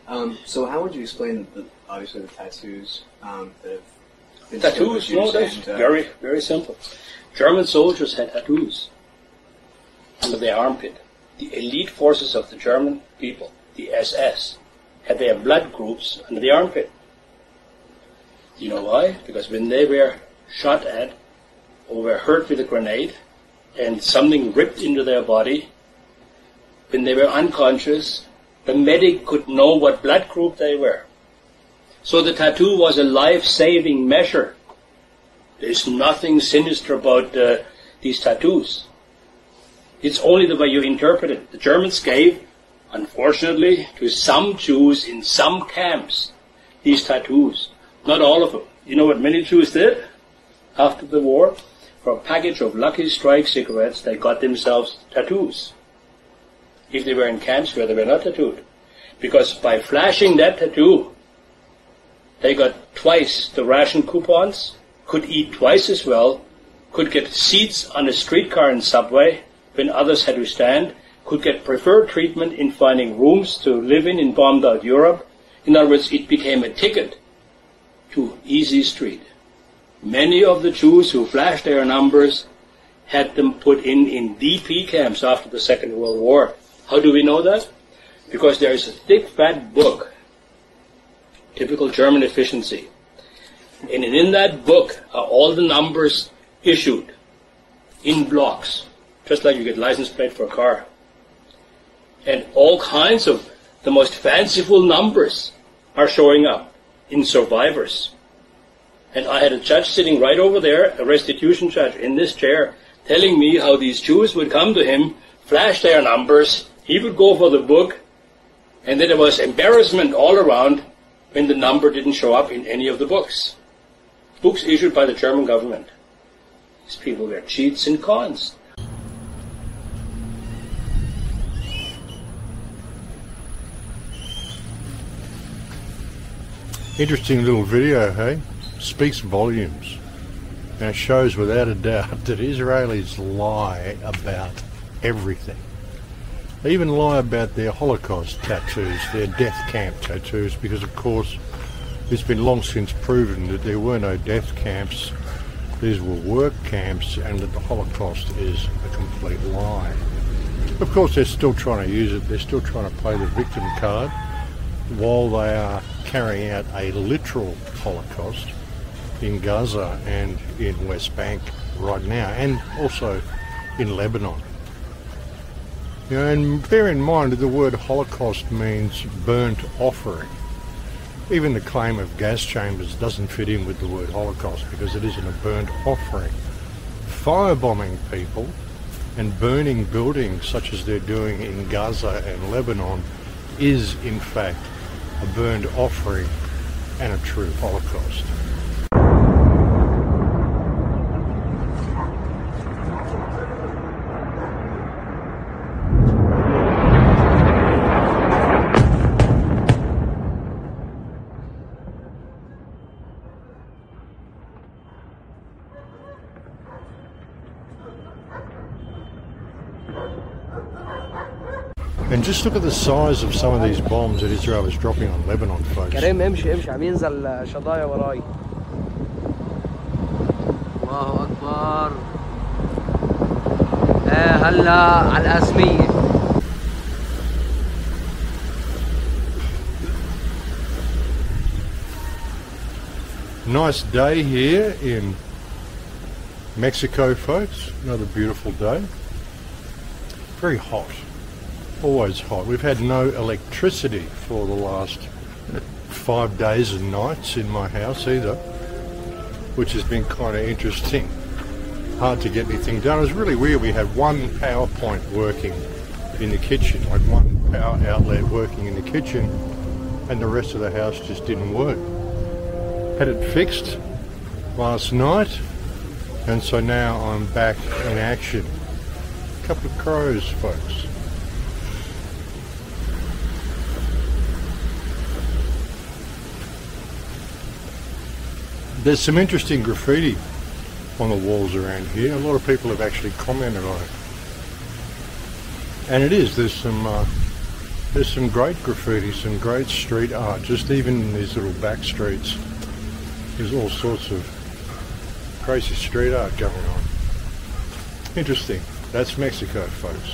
So how would you explain, obviously, the tattoos that have been tattoos? No, that's very, very simple. German soldiers had tattoos under their armpit. The elite forces of the German people, the SS, had their blood groups under the armpit. You know why? Because when they were shot at or were hurt with a grenade and something ripped into their body, when they were unconscious, the medic could know what blood group they were. So the tattoo was a life-saving measure. There's nothing sinister about these tattoos. It's only the way you interpret it. The Germans gave, unfortunately, to some Jews in some camps these tattoos. Not all of them. You know what many Jews did after the war? For a package of Lucky Strike cigarettes, they got themselves tattoos. If they were in camps where they were not tattooed. Because by flashing that tattoo, they got twice the ration coupons, could eat twice as well, could get seats on a streetcar and subway when others had to stand, could get preferred treatment in finding rooms to live in bombed out Europe. In other words, it became a ticket to easy street. Many of the Jews who flashed their numbers had them put in DP camps after the Second World War. How do we know that? Because there is a thick, fat book, typical German efficiency. And in that book are all the numbers issued in blocks, just like you get license plate for a car. And all kinds of the most fanciful numbers are showing up in survivors. And I had a judge sitting right over there, a restitution judge in this chair, telling me how these Jews would come to him, flash their numbers, he would go for the book, and then there was embarrassment all around when the number didn't show up in any of the books. Books issued by the German government. These people were cheats and cons. Interesting little video, hey? Speaks volumes. And shows without a doubt that Israelis lie about everything. They even lie about their Holocaust tattoos, their death camp tattoos, because of course it's been long since proven that there were no death camps. These were work camps, and that the Holocaust is a complete lie. Of course they're still trying to use it, they're still trying to play the victim card while they are carrying out a literal Holocaust in Gaza and in West Bank right now, and also in Lebanon. You know, and bear in mind that the word Holocaust means burnt offering. Even the claim of gas chambers doesn't fit in with the word Holocaust because it isn't a burnt offering. Firebombing people and burning buildings such as they're doing in Gaza and Lebanon is in fact a burned offering and a true Holocaust. And just look at the size of some of these bombs that Israel is dropping on Lebanon, folks. كريم امشي امشي عم ينزل شظايا وراي. الله أكبر. هلا على الأسمية. Nice day here in Mexico, folks. Another beautiful day. Very hot. Always hot. We've had no electricity for the last 5 days and nights in my house either, which has been kind of interesting. Hard to get anything done. It was really weird. We had one power point working in the kitchen, like one power outlet working in the kitchen, and the rest of the house just didn't work. Had it fixed last night, and so now I'm back in action. A couple of crows, folks. There's some interesting graffiti on the walls around here. A lot of people have actually commented on it. And it is, there's some There's some great graffiti, some great street art, just even in these little back streets. There's all sorts of crazy street art going on. Interesting. That's Mexico, folks.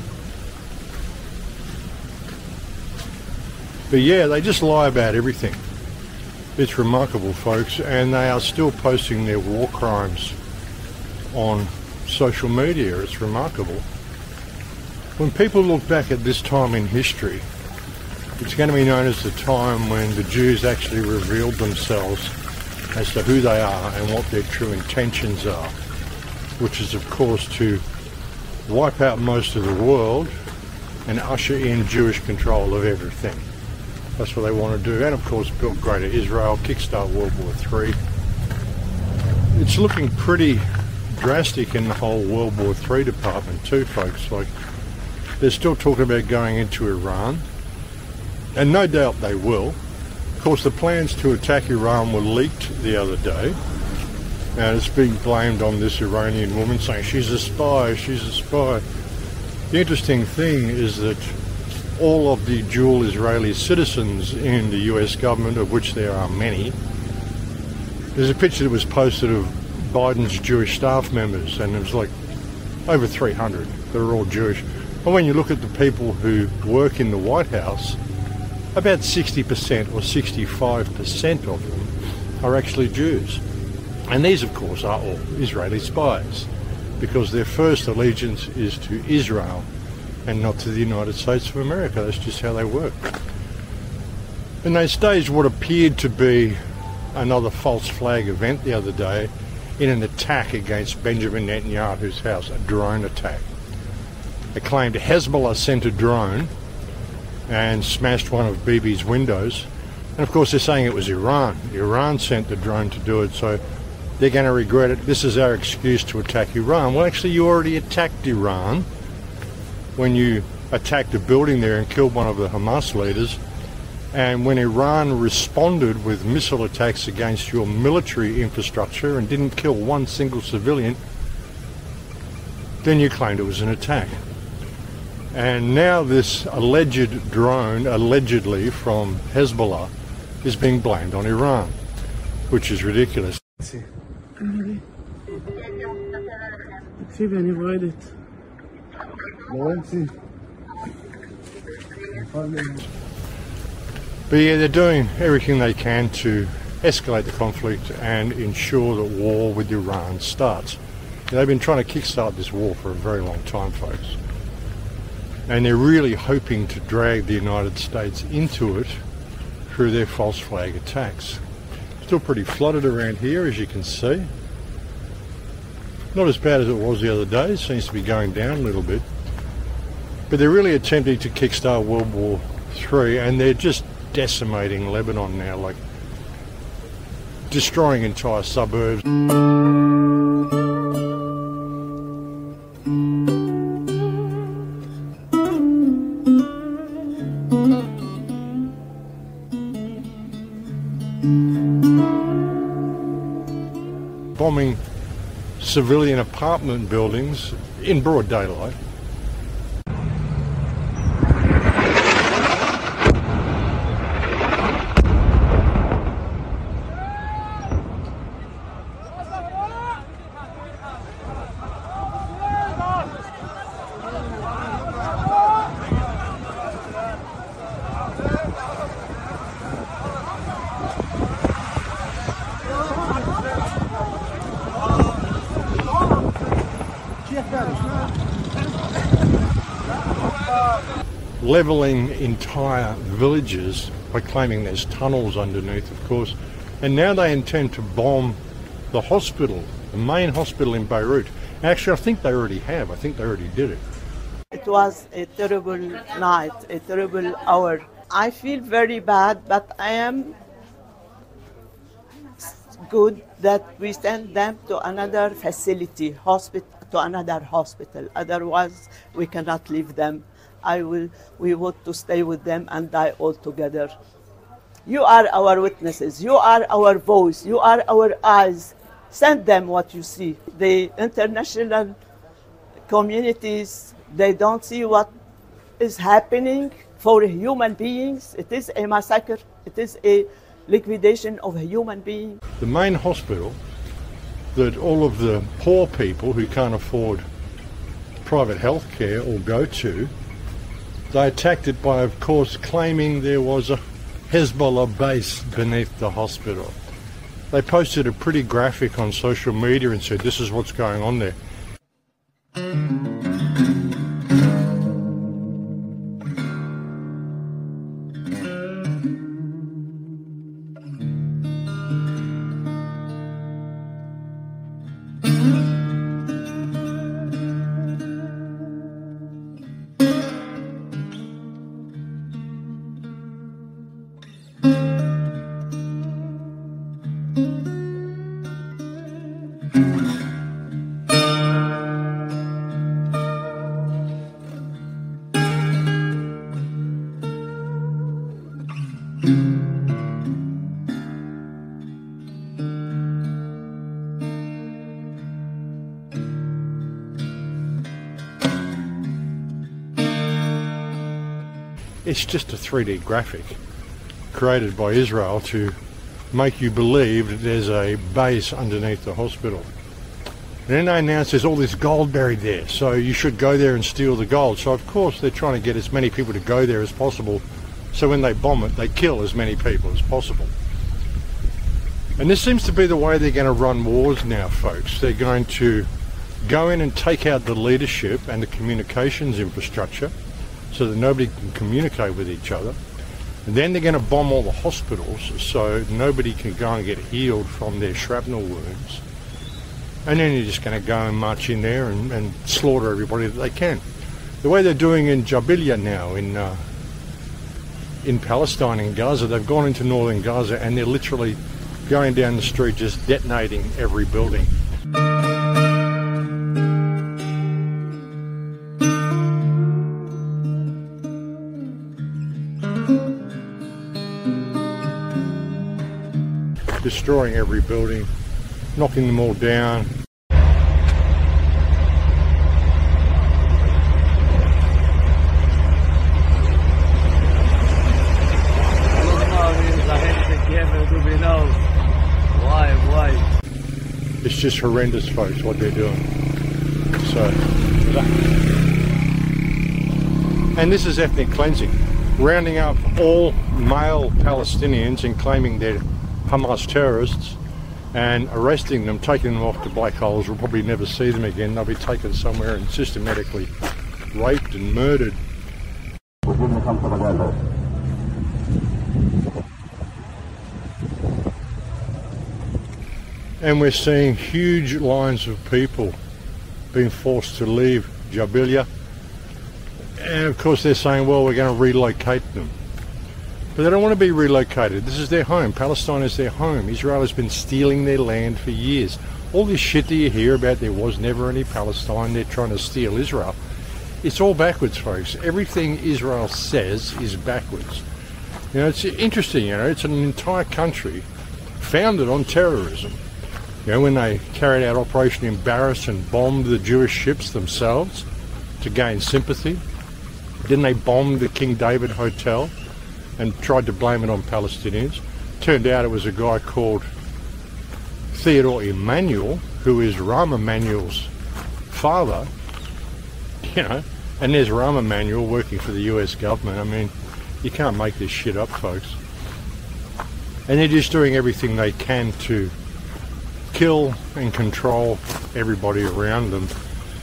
But yeah, they just lie about everything. It's remarkable, folks, and they are still posting their war crimes on social media. It's remarkable. When people look back at this time in history, it's going to be known as the time when the Jews actually revealed themselves as to who they are and what their true intentions are, which is, of course, to wipe out most of the world and usher in Jewish control of everything. That's what they want to do. And, of course, build Greater Israel, kickstart World War III. It's looking pretty drastic in the whole World War III department too, folks. Like, they're still talking about going into Iran, and no doubt they will. Of course, the plans to attack Iran were leaked the other day, and it's being blamed on this Iranian woman saying she's a spy, she's a spy. The interesting thing is that all of the dual Israeli citizens in the US government, of which there are many, there's a picture that was posted of Biden's Jewish staff members, and it was like over 300. They're all Jewish. And when you look at the people who work in the White House, about 60% or 65% of them are actually Jews. And these, of course, are all Israeli spies, because their first allegiance is to Israel and not to the United States of America. That's just how they work. And they staged what appeared to be another false flag event the other day in an attack against Benjamin Netanyahu's house, a drone attack. They claimed Hezbollah sent a drone and smashed one of Bibi's windows. And of course they're saying it was Iran. Iran sent the drone to do it, so they're going to regret it. This is our excuse to attack Iran. Well, actually, you already attacked Iran when you attacked a building there and killed one of the Hamas leaders. And when Iran responded with missile attacks against your military infrastructure and didn't kill one single civilian, then you claimed it was an attack. And now this alleged drone, allegedly from Hezbollah, is being blamed on Iran, which is ridiculous. But yeah, they're doing everything they can to escalate the conflict and ensure that war with Iran starts. They've been trying to kickstart this war for a very long time, folks. And they're really hoping to drag the United States into it through their false flag attacks. Still pretty flooded around here, as you can see. Not as bad as it was the other day. It seems to be going down a little bit. But they're really attempting to kickstart World War III, and they're just decimating Lebanon now, like destroying entire suburbs. Bombing civilian apartment buildings in broad daylight. Levelling entire villages by claiming there's tunnels underneath, of course, and now they intend to bomb the hospital, the main hospital in Beirut. Actually, I think they already have. I think they already did it. It was a terrible night, a terrible hour. I feel very bad, but I am good that we send them to another facility, to another hospital. Otherwise, we cannot leave them. We want to stay with them and die all together. You are our witnesses. You are our voice. You are our eyes. Send them what you see. The international communities, they don't see what is happening for human beings. It is a massacre. It is a liquidation of a human being. The main hospital that all of the poor people who can't afford private health care or go to, they attacked it by, of course, claiming there was a Hezbollah base beneath the hospital. They posted a pretty graphic on social media and said, this is what's going on there. It's just a 3D graphic created by Israel to make you believe that there's a base underneath the hospital. And then they announce there's all this gold buried there, so you should go there and steal the gold. So of course they're trying to get as many people to go there as possible, so when they bomb it, they kill as many people as possible. And this seems to be the way they're going to run wars now, folks. They're going to go in and take out the leadership and the communications infrastructure so that nobody can communicate with each other. And then they're going to bomb all the hospitals so nobody can go and get healed from their shrapnel wounds. And then you're just going to go and march in there and slaughter everybody that they can. The way they're doing in Jabalia now, in Palestine, in Gaza, they've gone into northern Gaza and they're literally going down the street just detonating every building. Destroying every building, knocking them all down. It's just horrendous, folks, what they're doing. So, and this is ethnic cleansing, rounding up all male Palestinians and claiming they're Hamas terrorists and arresting them, taking them off to black holes. We'll probably never see them again. They'll be taken somewhere and systematically raped and murdered. And we're seeing huge lines of people being forced to leave Jabalia. And of course they're saying, well, we're going to relocate them. But they don't want to be relocated. This is their home. Palestine is their home. Israel has been stealing their land for years. All this shit that you hear about there was never any Palestine, they're trying to steal Israel. It's all backwards, folks. Everything Israel says is backwards. You know, it's interesting, you know, it's an entire country founded on terrorism. You know, when they carried out Operation Embarrass and bombed the Jewish ships themselves to gain sympathy. Then they bombed the King David Hotel and tried to blame it on Palestinians. Turned out it was a guy called Theodore Emanuel, who is Rahm Emanuel's father, you know, and there's Rahm Emanuel working for the US government. I mean, you can't make this shit up, folks. And they're just doing everything they can to kill and control everybody around them.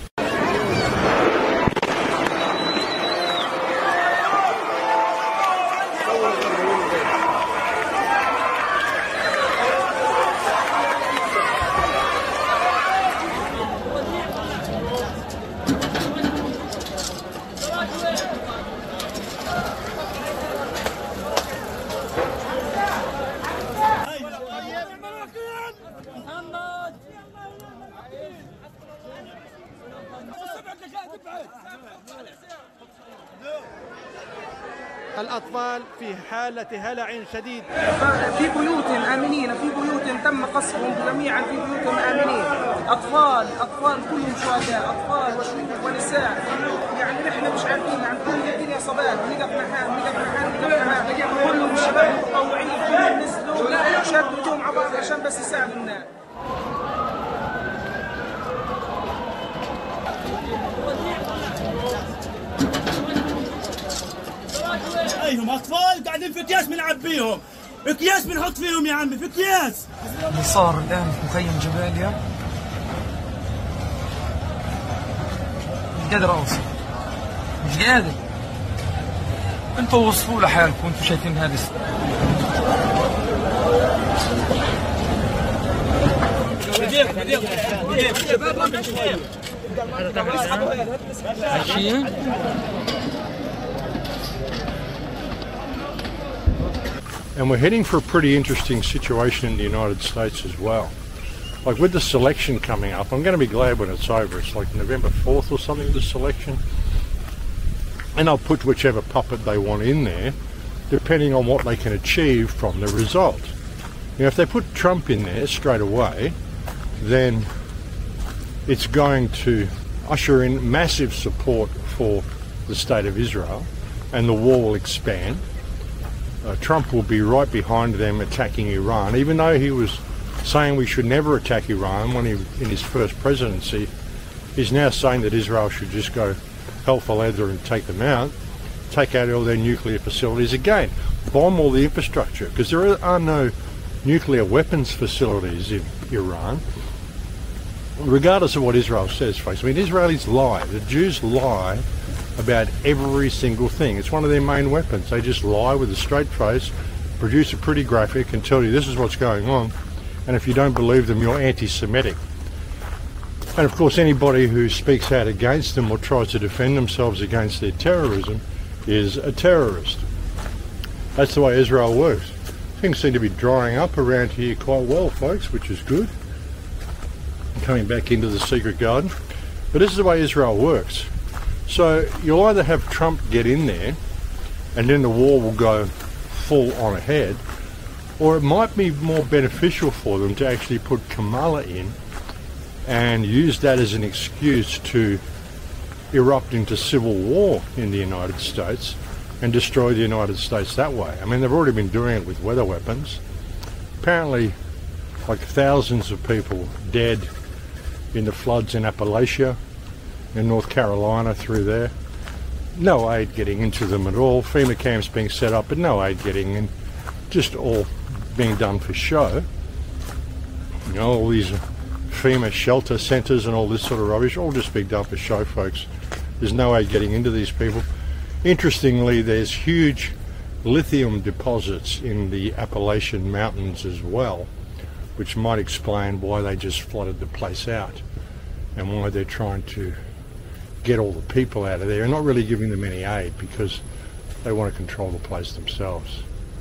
الأطفال في حالة هلع شديد. في بيوت آمنين، في بيوت تم قصفهم جميعا، في بيوت آمنين. أطفال كلهم شهداء، أطفال وشيوخ ونساء. يعني نحن مش عارفين، يعني كل الدنيا عصابات، نقف معاهم كلهم شباب متطوعين كلهم نزلوا شدوا ايديهم على بعض عشان بس يساعدوا الناس. ايهم اطفال قاعدين في اكياس بنعبيهم، اكياس بنحط فيهم يا عمي، في اكياس. اللي صار الان في مخيم جباليا مش قادر اوصف، مش قادر. انتوا وصفوا لحالكم، انتوا شايفين هذا And we're heading for a pretty interesting situation in the United States as well. Like with the selection coming up, I'm going to be glad when it's over. It's like November 4th or something, the selection. And they'll put whichever puppet they want in there, depending on what they can achieve from the result. Now, if they put Trump in there straight away, then it's going to usher in massive support for the state of Israel, and the war will expand. Trump will be right behind them attacking Iran, even though he was saying we should never attack Iran when in his first presidency. He's now saying that Israel should just go hell for leather and take them out, take out all their nuclear facilities again, bomb all the infrastructure, because there are no nuclear weapons facilities in Iran, regardless of what Israel says, folks. I mean, Israelis lie. The Jews lie about every single thing. It's one of their main weapons. They just lie with a straight face, produce a pretty graphic and tell you this is what's going on, and if you don't believe them, you're anti-Semitic. And of course anybody who speaks out against them or tries to defend themselves against their terrorism is a terrorist. That's the way Israel works. Things seem to be drying up around here quite well, folks, which is good. I'm coming back into the secret garden. But this is the way Israel works. So you'll either have Trump get in there and then the war will go full on ahead, or it might be more beneficial for them to actually put Kamala in and use that as an excuse to erupt into civil war in the United States and destroy the United States that way. I mean, they've already been doing it with weather weapons. Apparently, like thousands of people dead in the floods in Appalachia, in North Carolina, through there. No aid getting into them at all. FEMA camps being set up, but no aid getting in. Just all being done for show. You know, all these FEMA shelter centres and all this sort of rubbish, all just being done for show, folks. There's no aid getting into these people. Interestingly, there's huge lithium deposits in the Appalachian Mountains as well, which might explain why they just flooded the place out and why they're trying to get all the people out of there and not really giving them any aid because they want to control the place themselves.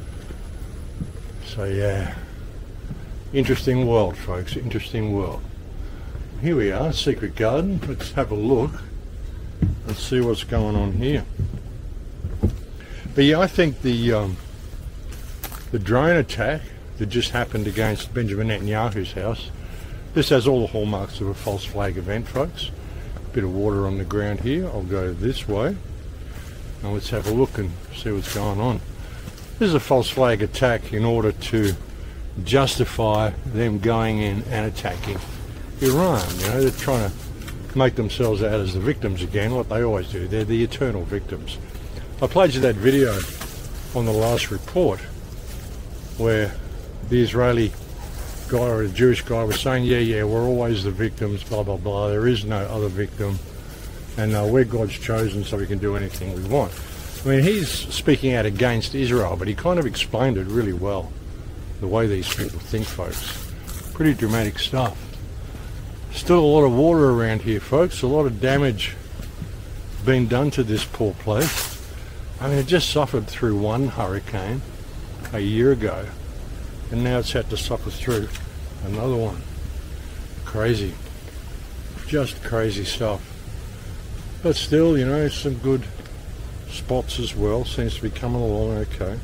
So yeah, interesting world, folks, interesting world. Here we are, Secret Garden. Let's have a look and see what's going on here. But yeah, I think the drone attack that just happened against Benjamin Netanyahu's house, this has all the hallmarks of a false flag event, folks. Bit of water on the ground here. I'll go this way. Now let's have a look and see what's going on. This is a false flag attack in order to justify them going in and attacking Iran. You know, they're trying to make themselves out as the victims again, what they always do. They're the eternal victims. I played you that video on the last report where the Israeli guy or the Jewish guy was saying, yeah, we're always the victims, blah, blah, blah. There is no other victim. And we're God's chosen, so we can do anything we want. I mean, he's speaking out against Israel, but he kind of explained it really well, the way these people think, folks. Pretty dramatic stuff. Still a lot of water around here, folks. A lot of damage being done to this poor place. I mean, it just suffered through one hurricane a year ago, and now it's had to suffer through another one. Crazy. Just crazy stuff. But still, you know, some good spots as well. Seems to be coming along okay.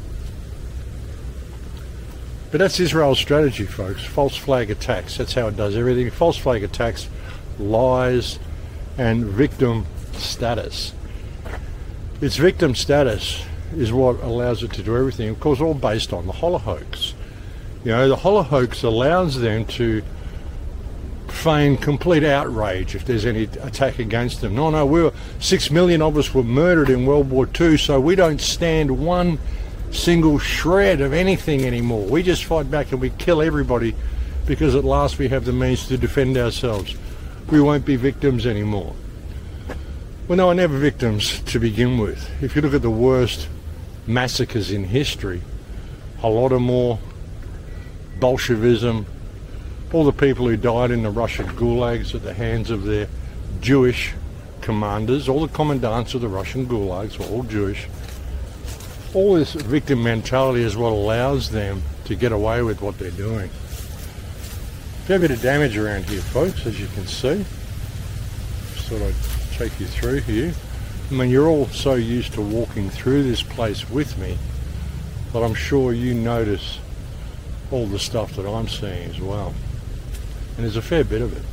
But that's Israel's strategy, folks. False flag attacks. That's how it does everything. False flag attacks, lies, and victim status. its victim status is what allows it to do everything. Of course, all based on the Holocaust. You know, the Holocaust allows them to feign complete outrage if there's any attack against them. No, 6 million of us were murdered in World War II, so we don't stand one single shred of anything anymore. We just fight back and we kill everybody because at last we have the means to defend ourselves. We won't be victims anymore. Well, no, never victims to begin with. If you look at the worst massacres in history, Holodomor, Bolshevism, all the people who died in the Russian gulags at the hands of their Jewish commanders, all the commandants of the Russian gulags were all Jewish. All this victim mentality is what allows them to get away with what they're doing. Fair bit of damage around here, folks, as you can see. Just thought I'd take you through here. I mean, you're all so used to walking through this place with me, but I'm sure you notice all the stuff that I'm seeing as well. And there's a fair bit of it.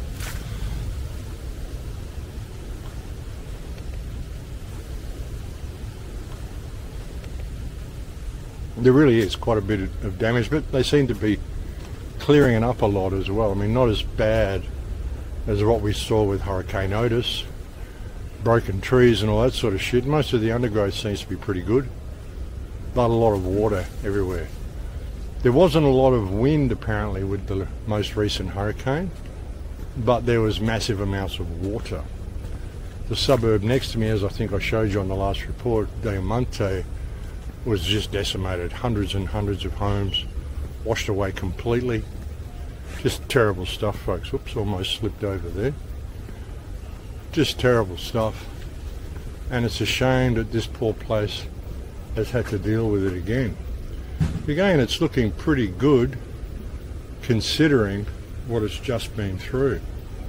There really is quite a bit of damage, but they seem to be clearing it up a lot as well. I mean, not as bad as what we saw with Hurricane Otis, broken trees and all that sort of shit. Most of the undergrowth seems to be pretty good, but a lot of water everywhere. There wasn't a lot of wind apparently with the most recent hurricane, but there was massive amounts of water. The suburb next to me, as I think I showed you on the last report, Diamante, was just decimated. Hundreds and hundreds of homes washed away completely. Just terrible stuff, folks. Whoops, almost slipped over there. Just terrible stuff. And it's a shame that this poor place has had to deal with it again. Again, it's looking pretty good considering what it's just been through.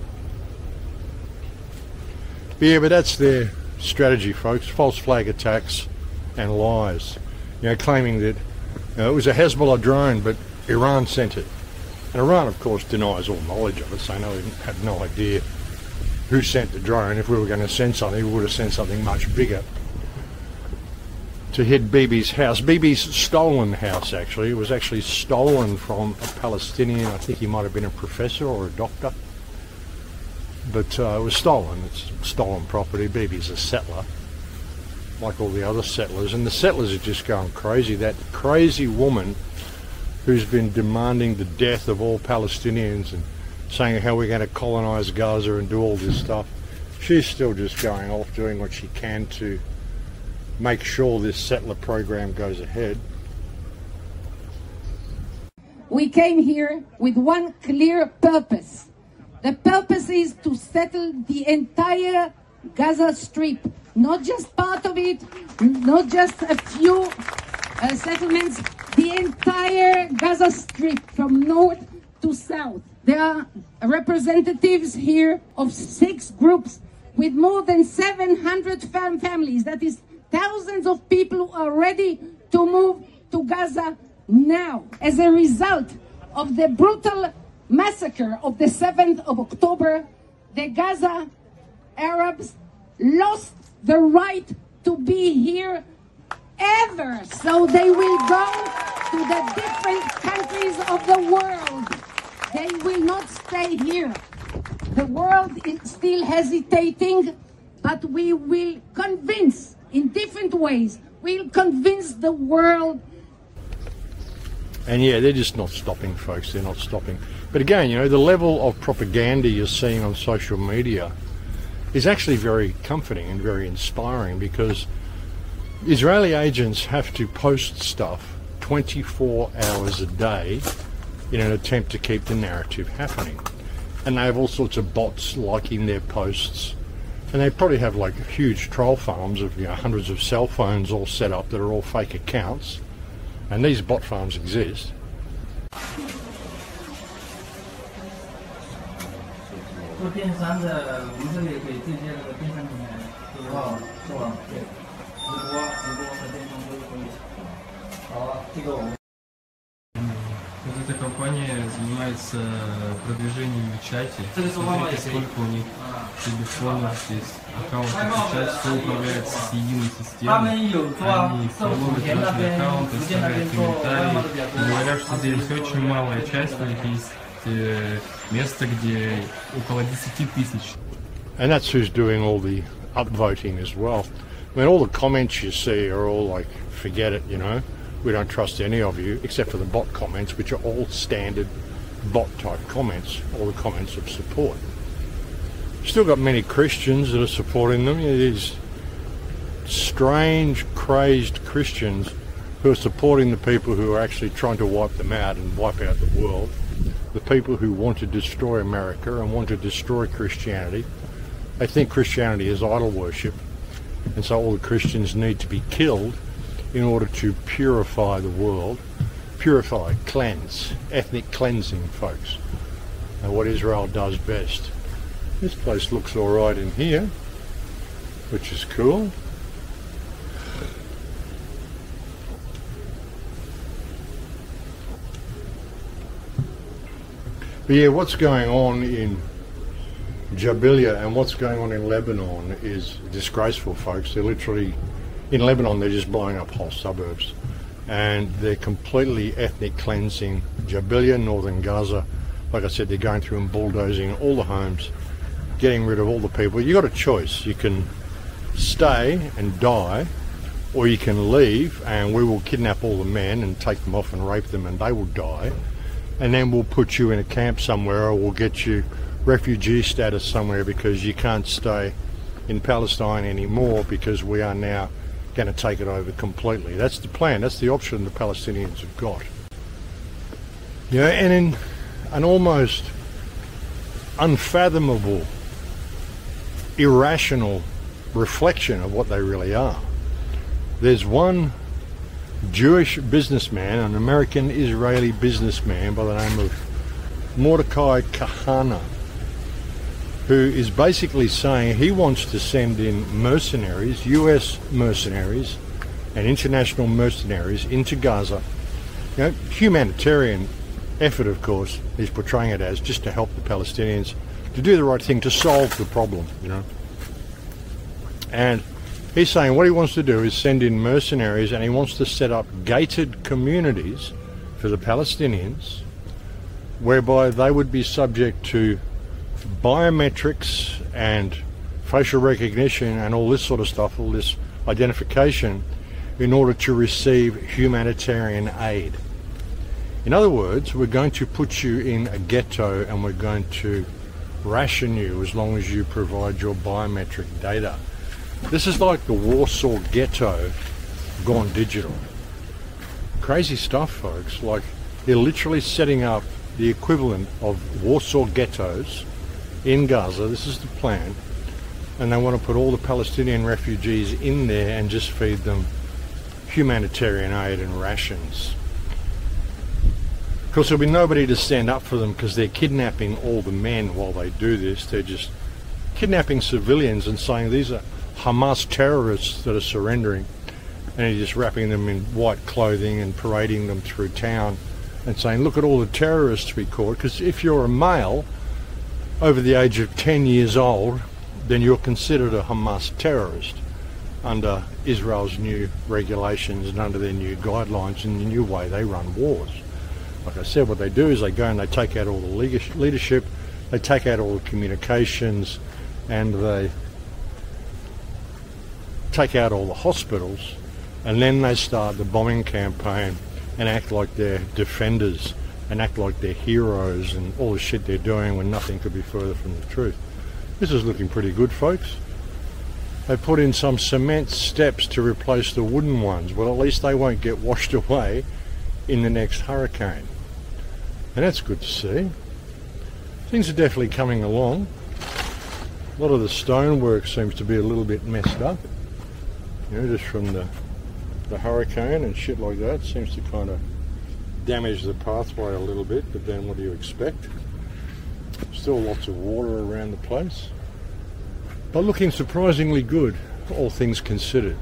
But yeah, but that's their strategy, folks. False flag attacks and lies. You know, claiming that it was a Hezbollah drone, but Iran sent it. And Iran, of course, denies all knowledge of it, so they had no idea who sent the drone. If we were going to send something, we would have sent something much bigger to hit Bibi's house. Bibi's stolen house, actually. It was actually stolen from a Palestinian. I think he might have been a professor or a doctor. But it was stolen. It's stolen property. Bibi's a settler, like all the other settlers. And the settlers are just going crazy. That crazy woman who's been demanding the death of all Palestinians and saying how we're going to colonize Gaza and do all this stuff, she's still just going off doing what she can to make sure this settler program goes ahead. We came here with one clear purpose. The purpose is to settle the entire Gaza Strip, not just part of it, not just a few settlements, the entire Gaza Strip from north to south. There are representatives here of 6 groups with more than 700 families. That is thousands of people who are ready to move to Gaza now. As a result of the brutal massacre of the 7th of October, the Gaza Arabs lost the right to be here ever. So they will go to the different countries of the world. They will not stay here. The world is still hesitating, but we will convince in different ways. We'll convince the world. And yeah, they're just not stopping, folks. They're not stopping. But again, you know, the level of propaganda you're seeing on social media is actually very comforting and very inspiring, because Israeli agents have to post stuff 24 hours a day in an attempt to keep the narrative happening. And they have all sorts of bots liking their posts. And they probably have like huge troll farms of, you know, hundreds of cell phones all set up that are all fake accounts. And these bot farms exist. компания занимается продвижением печати. Смотрите, сколько у них телефонов здесь, аккаунтов печати, все управляется с единой системой. Они проводят разные аккаунты, оставляют комментарии. Говорят, что здесь очень малая часть, у них есть место, где около 10 тысяч. And that's who's doing all the upvoting as well. I mean, all the comments you see are all like, forget it, you know. We don't trust any of you, except for the bot comments, which are all standard bot-type comments, all the comments of support. Still got many Christians that are supporting them. These strange, crazed Christians who are supporting the people who are actually trying to wipe them out and wipe out the world, the people who want to destroy America and want to destroy Christianity. They think Christianity is idol worship, and so all the Christians need to be killed in order to purify the world. Purify, cleanse, ethnic cleansing, folks. And what Israel does best. This place looks all right in here, which is cool. But yeah, what's going on in Jabalia and what's going on in Lebanon is disgraceful, folks. They're literally, in Lebanon, they're just blowing up whole suburbs. And they're completely ethnic cleansing Jabalia, northern Gaza. Like I said, they're going through and bulldozing all the homes, getting rid of all the people. You've got a choice. You can stay and die, or you can leave and we will kidnap all the men and take them off and rape them and they will die. And then we'll put you in a camp somewhere, or we'll get you refugee status somewhere because you can't stay in Palestine anymore because we are now going to take it over completely. That's the plan. That's the option the Palestinians have got. Yeah, and in an almost unfathomable, irrational reflection of what they really are, there's one Jewish businessman, an American-Israeli businessman by the name of Mordecai Kahana, who is basically saying he wants to send in mercenaries, US mercenaries and international mercenaries into Gaza. You know, humanitarian effort, of course, he's portraying it as, just to help the Palestinians, to do the right thing, to solve the problem, you know. And he's saying what he wants to do is send in mercenaries, and he wants to set up gated communities for the Palestinians whereby they would be subject to biometrics and facial recognition and all this sort of stuff, all this identification, in order to receive humanitarian aid. In other words, we're going to put you in a ghetto and we're going to ration you as long as you provide your biometric data. This is like the Warsaw Ghetto gone digital. Crazy stuff, folks. Like, they're literally setting up the equivalent of Warsaw ghettos in Gaza. This is the plan, and they want to put all the Palestinian refugees in there and just feed them humanitarian aid and rations. Of course, there'll be nobody to stand up for them because they're kidnapping all the men while they do this. They're just kidnapping civilians and saying these are Hamas terrorists that are surrendering, and he's just wrapping them in white clothing and parading them through town and saying, look at all the terrorists we caught. Because if you're a male over the age of 10 years old, then you're considered a Hamas terrorist under Israel's new regulations and under their new guidelines and the new way they run wars. Like I said, what they do is they go and they take out all the leadership, they take out all the communications, and they take out all the hospitals, and then they start the bombing campaign and act like they're defenders and act like they're heroes and all the shit they're doing when nothing could be further from the truth. This is looking pretty good, folks. They put in some cement steps to replace the wooden ones. Well, at least they won't get washed away in the next hurricane. And that's good to see. Things are definitely coming along. A lot of the stonework seems to be a little bit messed up. You know, just from the hurricane and shit like that. Seems to kind of damage the pathway a little bit, but then what do you expect? Still lots of water around the place. But looking surprisingly good, all things considered.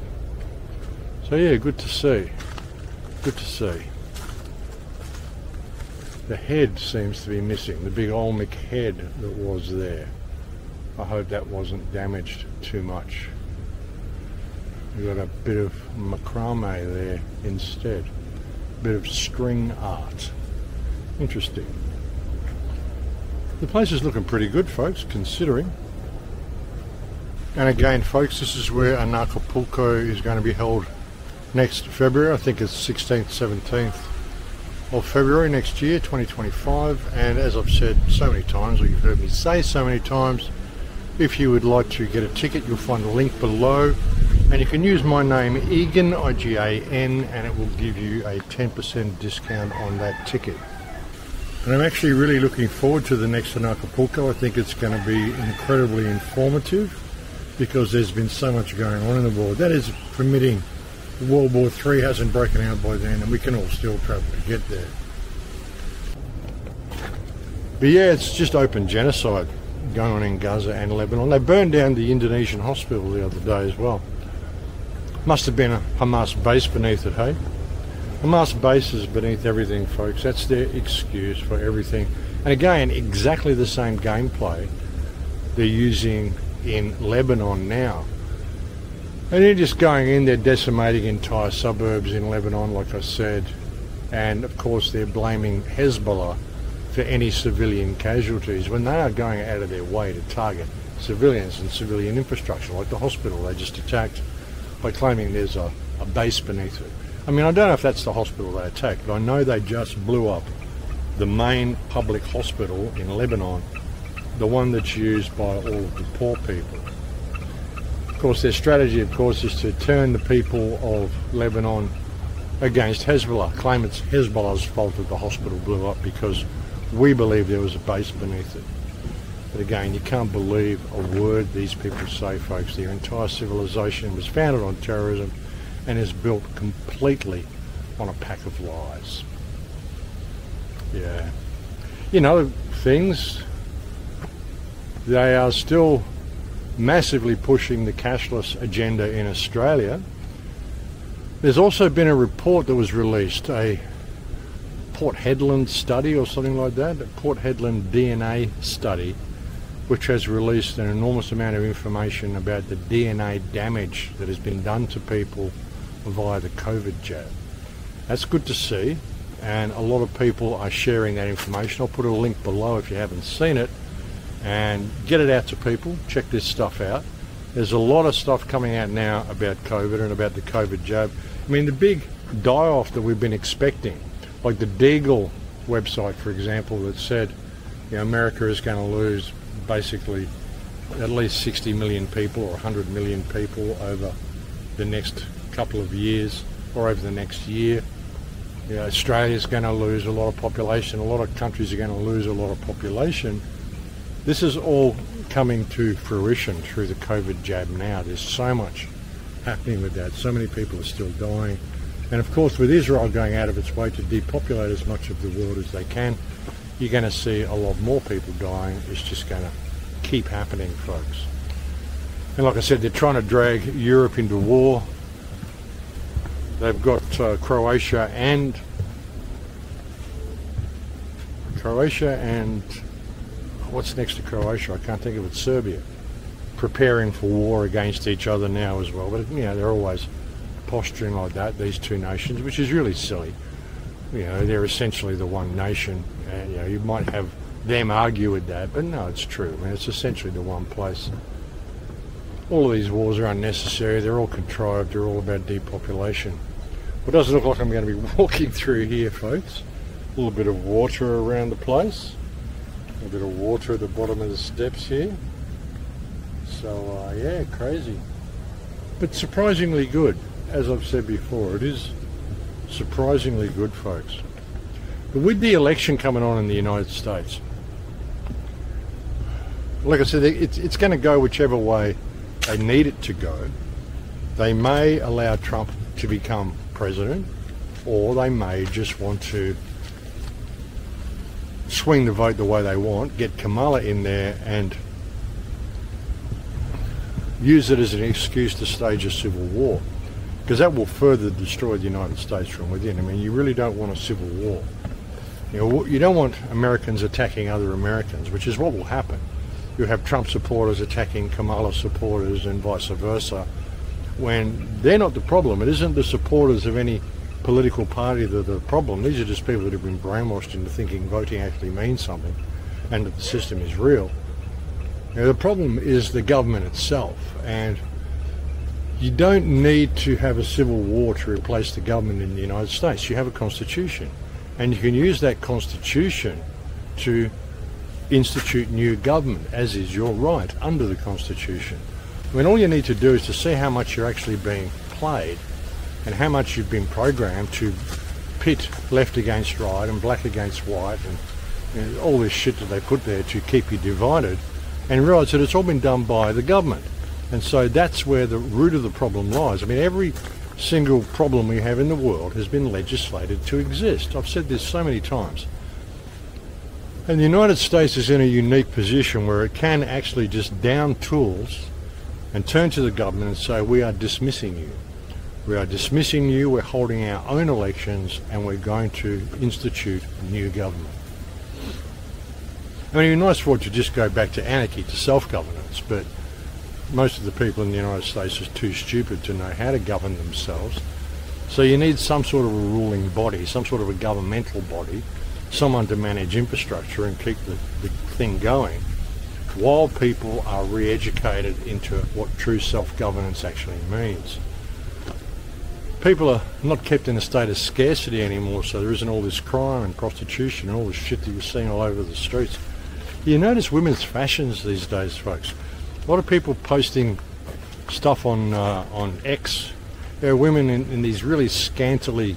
So yeah, good to see. Good to see. The head seems to be missing, the big Olmec head that was there. I hope that wasn't damaged too much. We've got a bit of macrame there instead. A bit of string art. Interesting. The place is looking pretty good, folks, considering. And again, folks, this is where Anarchapulco is going to be held next February. I think it's 16th, 17th of February next year, 2025. And as I've said so many times, or you've heard me say so many times, if you would like to get a ticket, you'll find a link below. And you can use my name, Egan, I-G-A-N, and it will give you a 10% discount on that ticket. And I'm actually really looking forward to the next Anarchapulco. I think it's going to be incredibly informative because there's been so much going on in the world. That is permitting World War III hasn't broken out by then, and we can all still travel to get there. But yeah, it's just open genocide going on in Gaza and Lebanon. They burned down the Indonesian hospital the other day as well. Must have been a Hamas base beneath it, hey? Hamas base is beneath everything, folks. That's their excuse for everything. And again, exactly the same gameplay they're using in Lebanon now. And they're just going in, they're decimating entire suburbs in Lebanon, like I said. And of course they're blaming Hezbollah for any civilian casualties when they are going out of their way to target civilians and civilian infrastructure, like the hospital they just attacked, by claiming there's a base beneath it. I mean, I don't know if that's the hospital they attacked, but I know they just blew up the main public hospital in Lebanon, the one that's used by all of the poor people. Of course, their strategy, of course, is to turn the people of Lebanon against Hezbollah, claim it's Hezbollah's fault that the hospital blew up because we believe there was a base beneath it. But again, you can't believe a word these people say, folks. Their entire civilization was founded on terrorism and is built completely on a pack of lies. Yeah. You know, things, they are still massively pushing the cashless agenda in Australia. There's also been a report that was released, a Port Hedland study or something like that, a Port Hedland DNA study, which has released an enormous amount of information about the DNA damage that has been done to people via the COVID jab. That's good to see, and a lot of people are sharing that information. I'll put a link below if you haven't seen it, and get it out to people. Check this stuff out. There's a lot of stuff coming out now about COVID and about the COVID jab. I mean, the big die-off that we've been expecting, like the Deagle website, for example, that said, you know, America is going to lose basically at least 60 million people or 100 million people over the next couple of years or over the next year. You know, Australia's going to lose a lot of population. A lot of countries are going to lose a lot of population. This is all coming to fruition through the COVID jab now. There's so much happening with that. So many people are still dying. And of course, with Israel going out of its way to depopulate as much of the world as they can, you're going to see a lot more people dying. It's just going to keep happening, folks. And like I said, they're trying to drag Europe into war. They've got Croatia and what's next to Croatia? I can't think of it. Serbia, preparing for war against each other now as well. But you know, they're always posturing like that, these two nations, which is really silly. You know, they're essentially the one nation, and you know, you might have them argue with that, but no, it's true. I mean, it's essentially the one place. All of these wars are unnecessary. They're all contrived. They're all about depopulation. Well, it doesn't look like I'm going to be walking through here, folks. A little bit of water around the place. A bit of water at the bottom of the steps here. So, yeah, crazy. But surprisingly good. As I've said before, it is surprisingly good, folks. But with the election coming on in the United States, like I said, it's going to go whichever way they need it to go. They may allow Trump to become president, or they may just want to swing the vote the way they want, get Kamala in there and use it as an excuse to stage a civil war, because that will further destroy the United States from within. I mean, you really don't want a civil war. You know, you don't want Americans attacking other Americans, which is what will happen. You have Trump supporters attacking Kamala supporters and vice versa, when they're not the problem. It isn't the supporters of any political party that are the problem. These are just people that have been brainwashed into thinking voting actually means something and that the system is real. You know, the problem is the government itself, and you don't need to have a civil war to replace the government in the United States. You have a constitution, and you can use that constitution to institute new government, as is your right under the constitution. I mean, all you need to do is to see how much you're actually being played and how much you've been programmed to pit left against right and black against white and, you know, all this shit that they put there to keep you divided, and realise that it's all been done by the government. And so that's where the root of the problem lies. I mean, every single problem we have in the world has been legislated to exist. I've said this so many times. And the United States is in a unique position where it can actually just down tools and turn to the government and say, we are dismissing you. We are dismissing you, we're holding our own elections, and we're going to institute a new government. I mean, it'd be nice for it to just go back to anarchy, to self-governance, but most of the people in the United States are too stupid to know how to govern themselves. So you need some sort of a ruling body, some sort of a governmental body, someone to manage infrastructure and keep the thing going, while people are re-educated into what true self-governance actually means. People are not kept in a state of scarcity anymore, so there isn't all this crime and prostitution and all this shit that you're seeing all over the streets. You notice women's fashions these days, folks. A lot of people posting stuff on X. There are women in these really scantily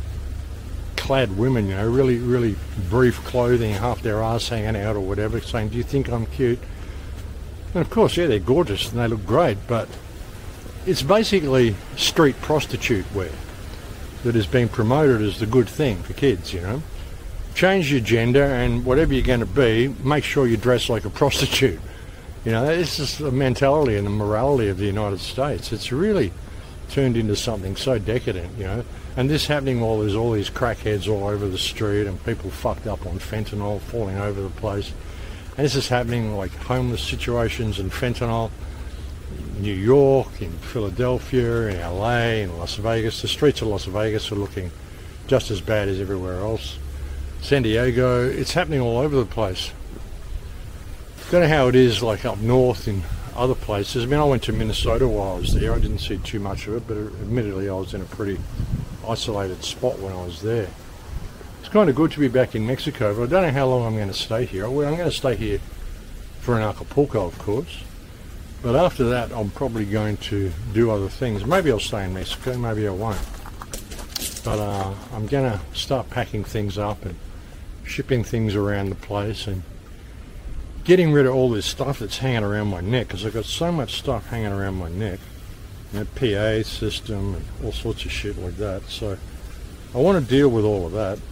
clad women, you know, really brief clothing, half their ass hanging out or whatever, saying, do you think I'm cute? And of course, yeah, they're gorgeous and they look great, but it's basically street prostitute wear that is being promoted as the good thing for kids, you know. Change your gender, and whatever you're going to be, make sure you dress like a prostitute. You know, this is the mentality and the morality of the United States. It's really turned into something so decadent, you know. And this happening while there's all these crackheads all over the street and people fucked up on fentanyl falling over the place. And this is happening like homeless situations and fentanyl in New York, in Philadelphia, in LA, in Las Vegas. The streets of Las Vegas are looking just as bad as everywhere else. San Diego, it's happening all over the place. Don't know how it is like up north in other places. I mean, I went to Minnesota while I was there. I didn't see too much of it, but admittedly I was in a pretty isolated spot when I was there. It's kind of good to be back in Mexico, but I don't know how long I'm going to stay here. I'm going to stay here for an Acapulco, of course, but after that I'm probably going to do other things. Maybe I'll stay in Mexico, maybe I won't. But I'm going to start packing things up and shipping things around the place and getting rid of all this stuff that's hanging around my neck, because I've got so much stuff hanging around my neck, you know, PA system and all sorts of shit like that. So I want to deal with all of that,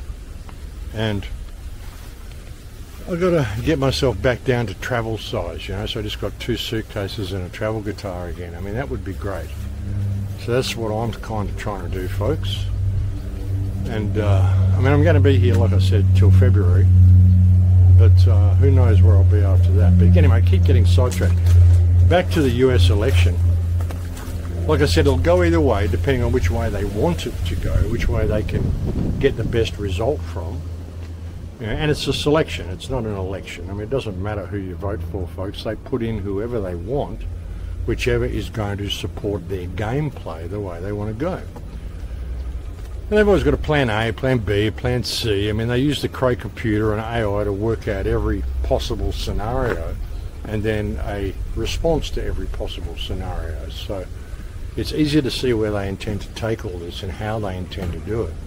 and I've got to get myself back down to travel size, you know. So I just got 2 suitcases and a travel guitar again. I mean, that would be great. So that's what I'm kind of trying to do, folks. And I mean, I'm going to be here, like I said, till February, but who knows where I'll be after that. But anyway, I keep getting sidetracked. Back to the US election. Like I said, it'll go either way, depending on which way they want it to go, which way they can get the best result from. You know, and it's a selection, it's not an election. I mean, it doesn't matter who you vote for, folks. They put in whoever they want, whichever is going to support their gameplay the way they want to go. And they've always got a plan A, plan B, plan C. I mean, they use the Cray computer and AI to work out every possible scenario and then a response to every possible scenario. So it's easier to see where they intend to take all this and how they intend to do it.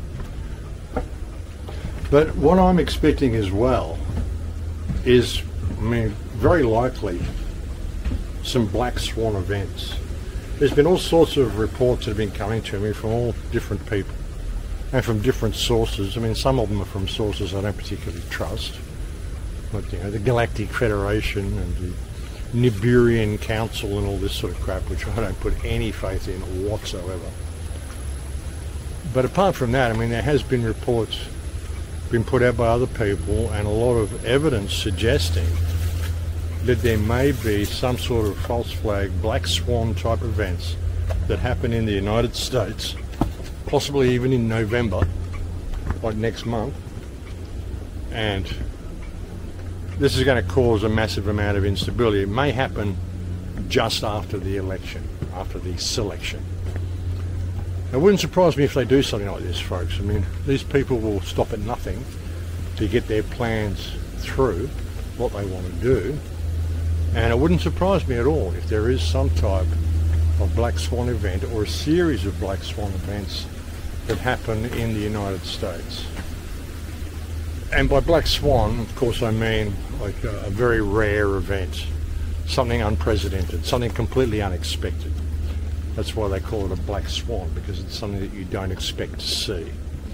But what I'm expecting as well is, I mean, very likely some black swan events. There's been all sorts of reports that have been coming to me from all different people and from different sources. I mean, some of them are from sources I don't particularly trust, like, you know, the Galactic Federation and the Niburian Council and all this sort of crap, which I don't put any faith in whatsoever. But apart from that, I mean, there has been reports been put out by other people, and a lot of evidence suggesting that there may be some sort of false flag, black swan type events that happen in the United States, possibly even in November, like next month. And this is going to cause a massive amount of instability. It may happen just after the election, after the selection. It wouldn't surprise me if they do something like this, folks. I mean, these people will stop at nothing to get their plans through, what they want to do. And it wouldn't surprise me at all if there is some type of black swan event or a series of black swan events that happen in the United States. And by black swan, of course, I mean like a very rare event, something unprecedented, something completely unexpected. That's why they call it a black swan, because it's something that you don't expect to see.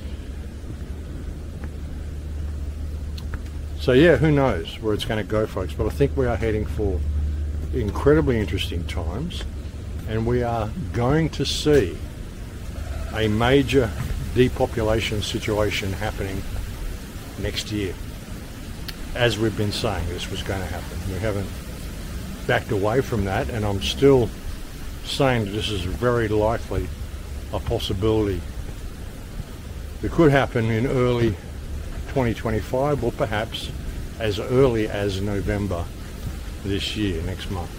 So yeah, who knows where it's going to go, folks, but I think we are heading for incredibly interesting times, and we are going to see a major depopulation situation happening next year. As we've been saying, this was going to happen. We haven't backed away from that, and I'm still saying that this is very likely a possibility that could happen in early 2025, or perhaps as early as November this year, next month.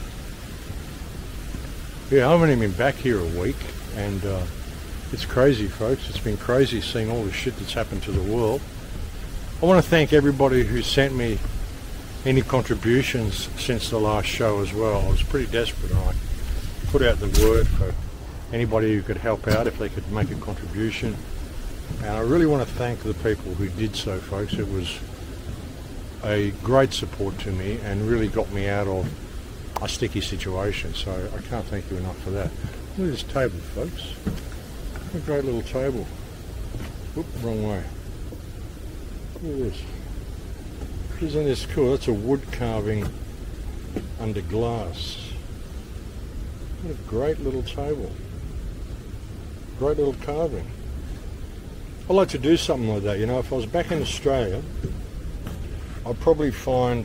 Yeah, I haven't even been back here a week, and it's crazy, folks. It's been crazy seeing all the shit that's happened to the world. I want to thank everybody who sent me any contributions since the last show as well. I was pretty desperate, and I put out the word for anybody who could help out if they could make a contribution. And I really want to thank the people who did so, folks. It was a great support to me and really got me out of a sticky situation. So I can't thank you enough for that. Look at this table, folks. What a great little table. Oop, wrong way. Look at this. Isn't this cool? That's a wood carving under glass. What a great little table. Great little carving. I'd like to do something like that, you know. If I was back in Australia, I'd probably find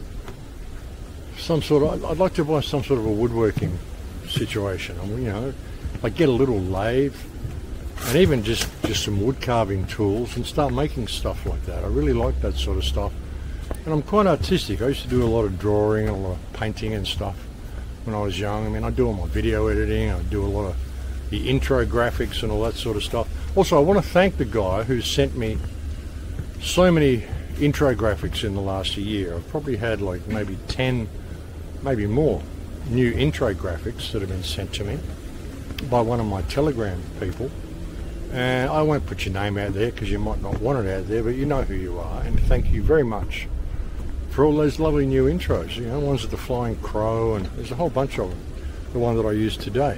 some sort of, I'd like to buy some sort of a woodworking situation. I mean, you know, like get a little lathe and even just some wood carving tools and start making stuff like that. I really like that sort of stuff. And I'm quite artistic. I used to do a lot of drawing, a lot of painting and stuff when I was young. I mean, I do all my video editing, I do a lot of the intro graphics and all that sort of stuff. Also, I want to thank the guy who sent me so many intro graphics in the last year. I've probably had like maybe 10, maybe more, new intro graphics that have been sent to me by one of my Telegram people. And I won't put your name out there because you might not want it out there, but you know who you are. And thank you very much for all those lovely new intros. You know, ones with the flying crow, and there's a whole bunch of them. The one that I used today.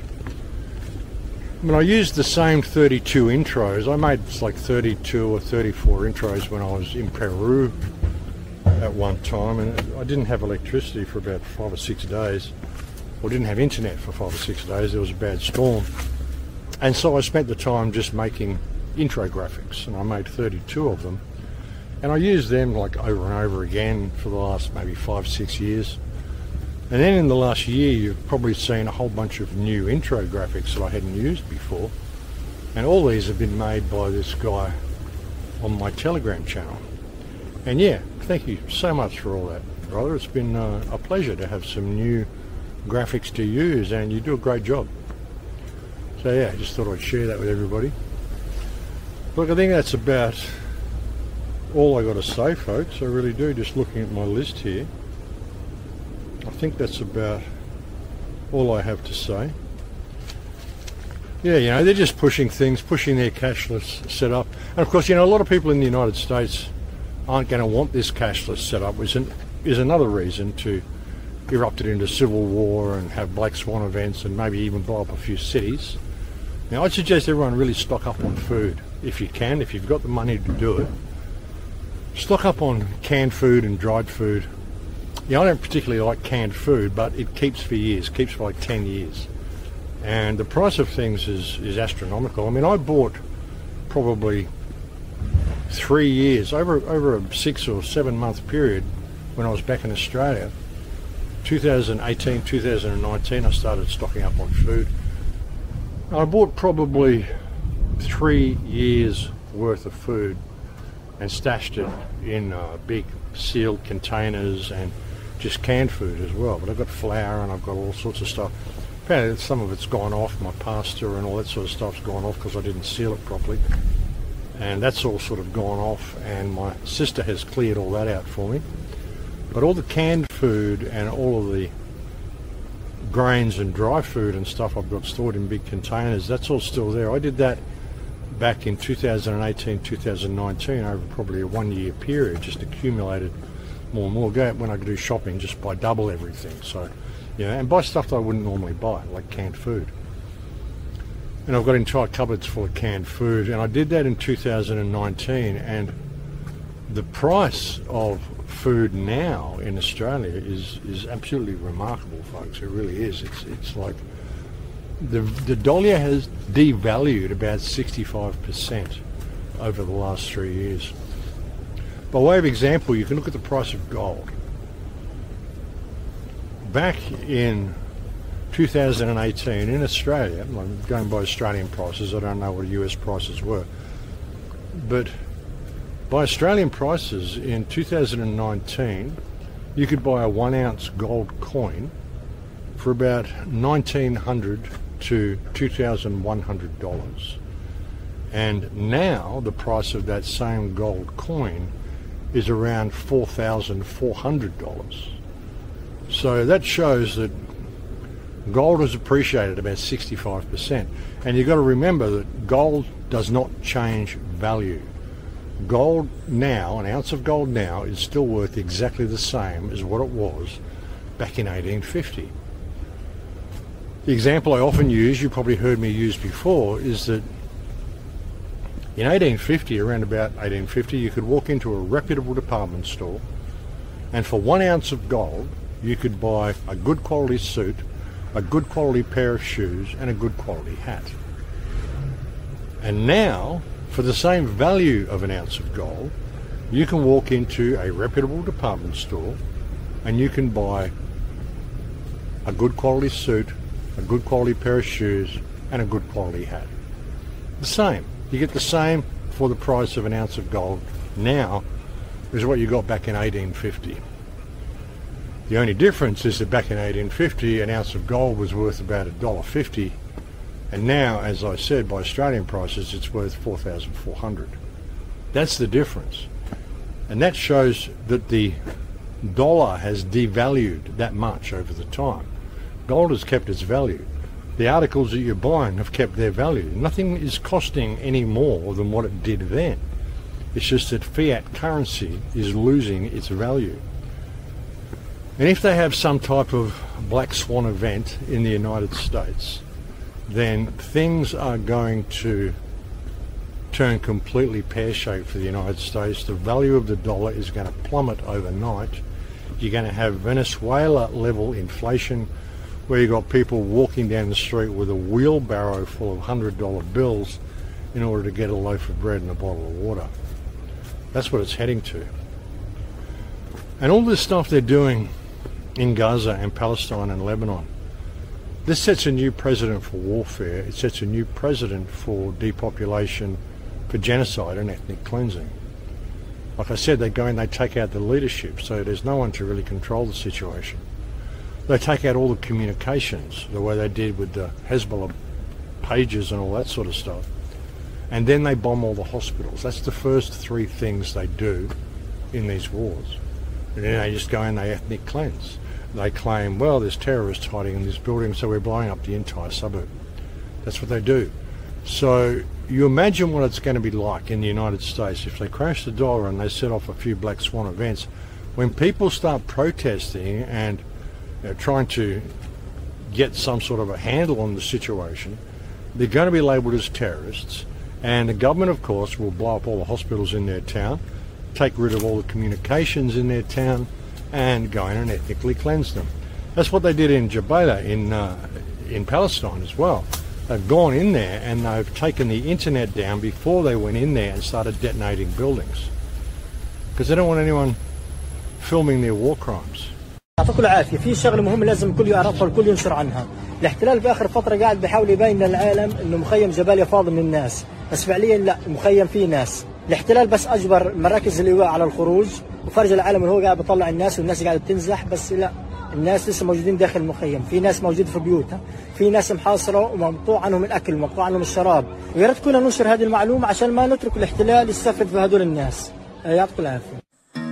I mean, I used the same 32 intros. I made like 32 or 34 intros when I was in Peru at one time, and I didn't have electricity for about 5 or 6 days. Or didn't have internet for 5 or 6 days. There was a bad storm. And so I spent the time just making intro graphics, and I made 32 of them. And I used them like over and over again for the last maybe 5-6 years. And then in the last year, you've probably seen a whole bunch of new intro graphics that I hadn't used before. And all these have been made by this guy on my Telegram channel. And yeah, thank you so much for all that, brother. It's been a pleasure to have some new graphics to use, and you do a great job. So yeah, I just thought I'd share that with everybody. Look, I think that's about all I got to say, folks. I really do, just looking at my list here. I think that's about all I have to say. Yeah, you know, they're just pushing things, pushing their cashless setup. And of course, you know, a lot of people in the United States aren't going to want this cashless setup, which is another reason to erupt it into civil war and have black swan events and maybe even blow up a few cities. Now, I'd suggest everyone really stock up on food if you can, if you've got the money to do it. Stock up on canned food and dried food. Yeah, I don't particularly like canned food, but it keeps for years, keeps for like 10 years. And the price of things is astronomical. I mean, I bought probably 3 years, over a 6 or 7 month period when I was back in Australia, 2018, 2019, I started stocking up on food. I bought probably 3 years worth of food and stashed it in big sealed containers and just canned food as well. But I've got flour and I've got all sorts of stuff. Apparently some of it's gone off, my pasta and all that sort of stuff's gone off because I didn't seal it properly. And that's all sort of gone off, and my sister has cleared all that out for me. But all the canned food and all of the grains and dry food and stuff I've got stored in big containers, that's all still there. I did that back in 2018, 2019, over probably a 1 year period, just accumulated more and more. Go out when I do shopping, just buy double everything. So, you know, and buy stuff that I wouldn't normally buy, like canned food. And I've got entire cupboards full of canned food, and I did that in 2019, and the price of food now in Australia is absolutely remarkable, folks. It really is. It's like the dollar has devalued about 65% over the last 3 years. By way of example, you can look at the price of gold. Back in 2018 in Australia, I'm going by Australian prices, I don't know what US prices were, but by Australian prices in 2019 you could buy a 1 ounce gold coin for about $1,900 to $2,100, and now the price of that same gold coin is around $4,400. So that shows that gold has appreciated about 65%. And you've got to remember that gold does not change value. Gold now, an ounce of gold now, is still worth exactly the same as what it was back in 1850. The example I often use, you probably heard me use before, is that in 1850, around about 1850, you could walk into a reputable department store and for 1 ounce of gold you could buy a good quality suit, a good quality pair of shoes and a good quality hat. And now, for the same value of an ounce of gold, you can walk into a reputable department store and you can buy a good quality suit, a good quality pair of shoes and a good quality hat. The same. You get the same for the price of an ounce of gold now as what you got back in 1850. The only difference is that back in 1850 an ounce of gold was worth about $1.50, and now, as I said, by Australian prices it's worth $4,400. That's the difference, and that shows that the dollar has devalued that much over the time. Gold has kept its value. The articles that you're buying have kept their value. Nothing is costing any more than what it did then. It's just that fiat currency is losing its value. And if they have some type of black swan event in the United States, then things are going to turn completely pear-shaped for the United States. The value of the dollar is going to plummet overnight. You're going to have Venezuela-level inflation, where you've got people walking down the street with a wheelbarrow full of $100 bills in order to get a loaf of bread and a bottle of water. That's what it's heading to. And all this stuff they're doing in Gaza and Palestine and Lebanon, this sets a new precedent for warfare. It sets a new precedent for depopulation, for genocide and ethnic cleansing. Like I said, they go and they take out the leadership, so there's no one to really control the situation. They take out all the communications, the way they did with the Hezbollah pages and all that sort of stuff. And then they bomb all the hospitals. That's the first three things they do in these wars. And then they just go and they ethnic cleanse. They claim, well, there's terrorists hiding in this building, so we're blowing up the entire suburb. That's what they do. So you imagine what it's going to be like in the United States if they crash the dollar and they set off a few black swan events. When people start protesting and trying to get some sort of a handle on the situation, they're going to be labelled as terrorists, and the government, of course, will blow up all the hospitals in their town, take rid of all the communications in their town, and go in and ethnically cleanse them. That's what they did in Jabalia in Palestine as well. They've gone in there and they've taken the internet down before they went in there and started detonating buildings. Because they don't want anyone filming their war crimes. يعطيكم العافية. في شغلة مهمة لازم الكل يعرفها والكل ينشر عنها. الاحتلال في آخر فترة قاعد بيحاول يبين للعالم إنه مخيم جباليا فاضي من الناس، بس فعليا لا، المخيم فيه ناس. الاحتلال بس أجبر مراكز اللواء على الخروج وفرج العالم إنه هو قاعد بيطلع الناس والناس قاعدة بتنزح، بس لا، الناس لسه موجودين داخل المخيم، في ناس موجودة في بيوتها، في ناس محاصرة ومقطوع عنهم الأكل ومقطوع عنهم الشراب، ويا ريت كنا ننشر هذه المعلومة عشان ما نترك الاحتلال يستفرد في هذول الناس. يعطيكم العافية.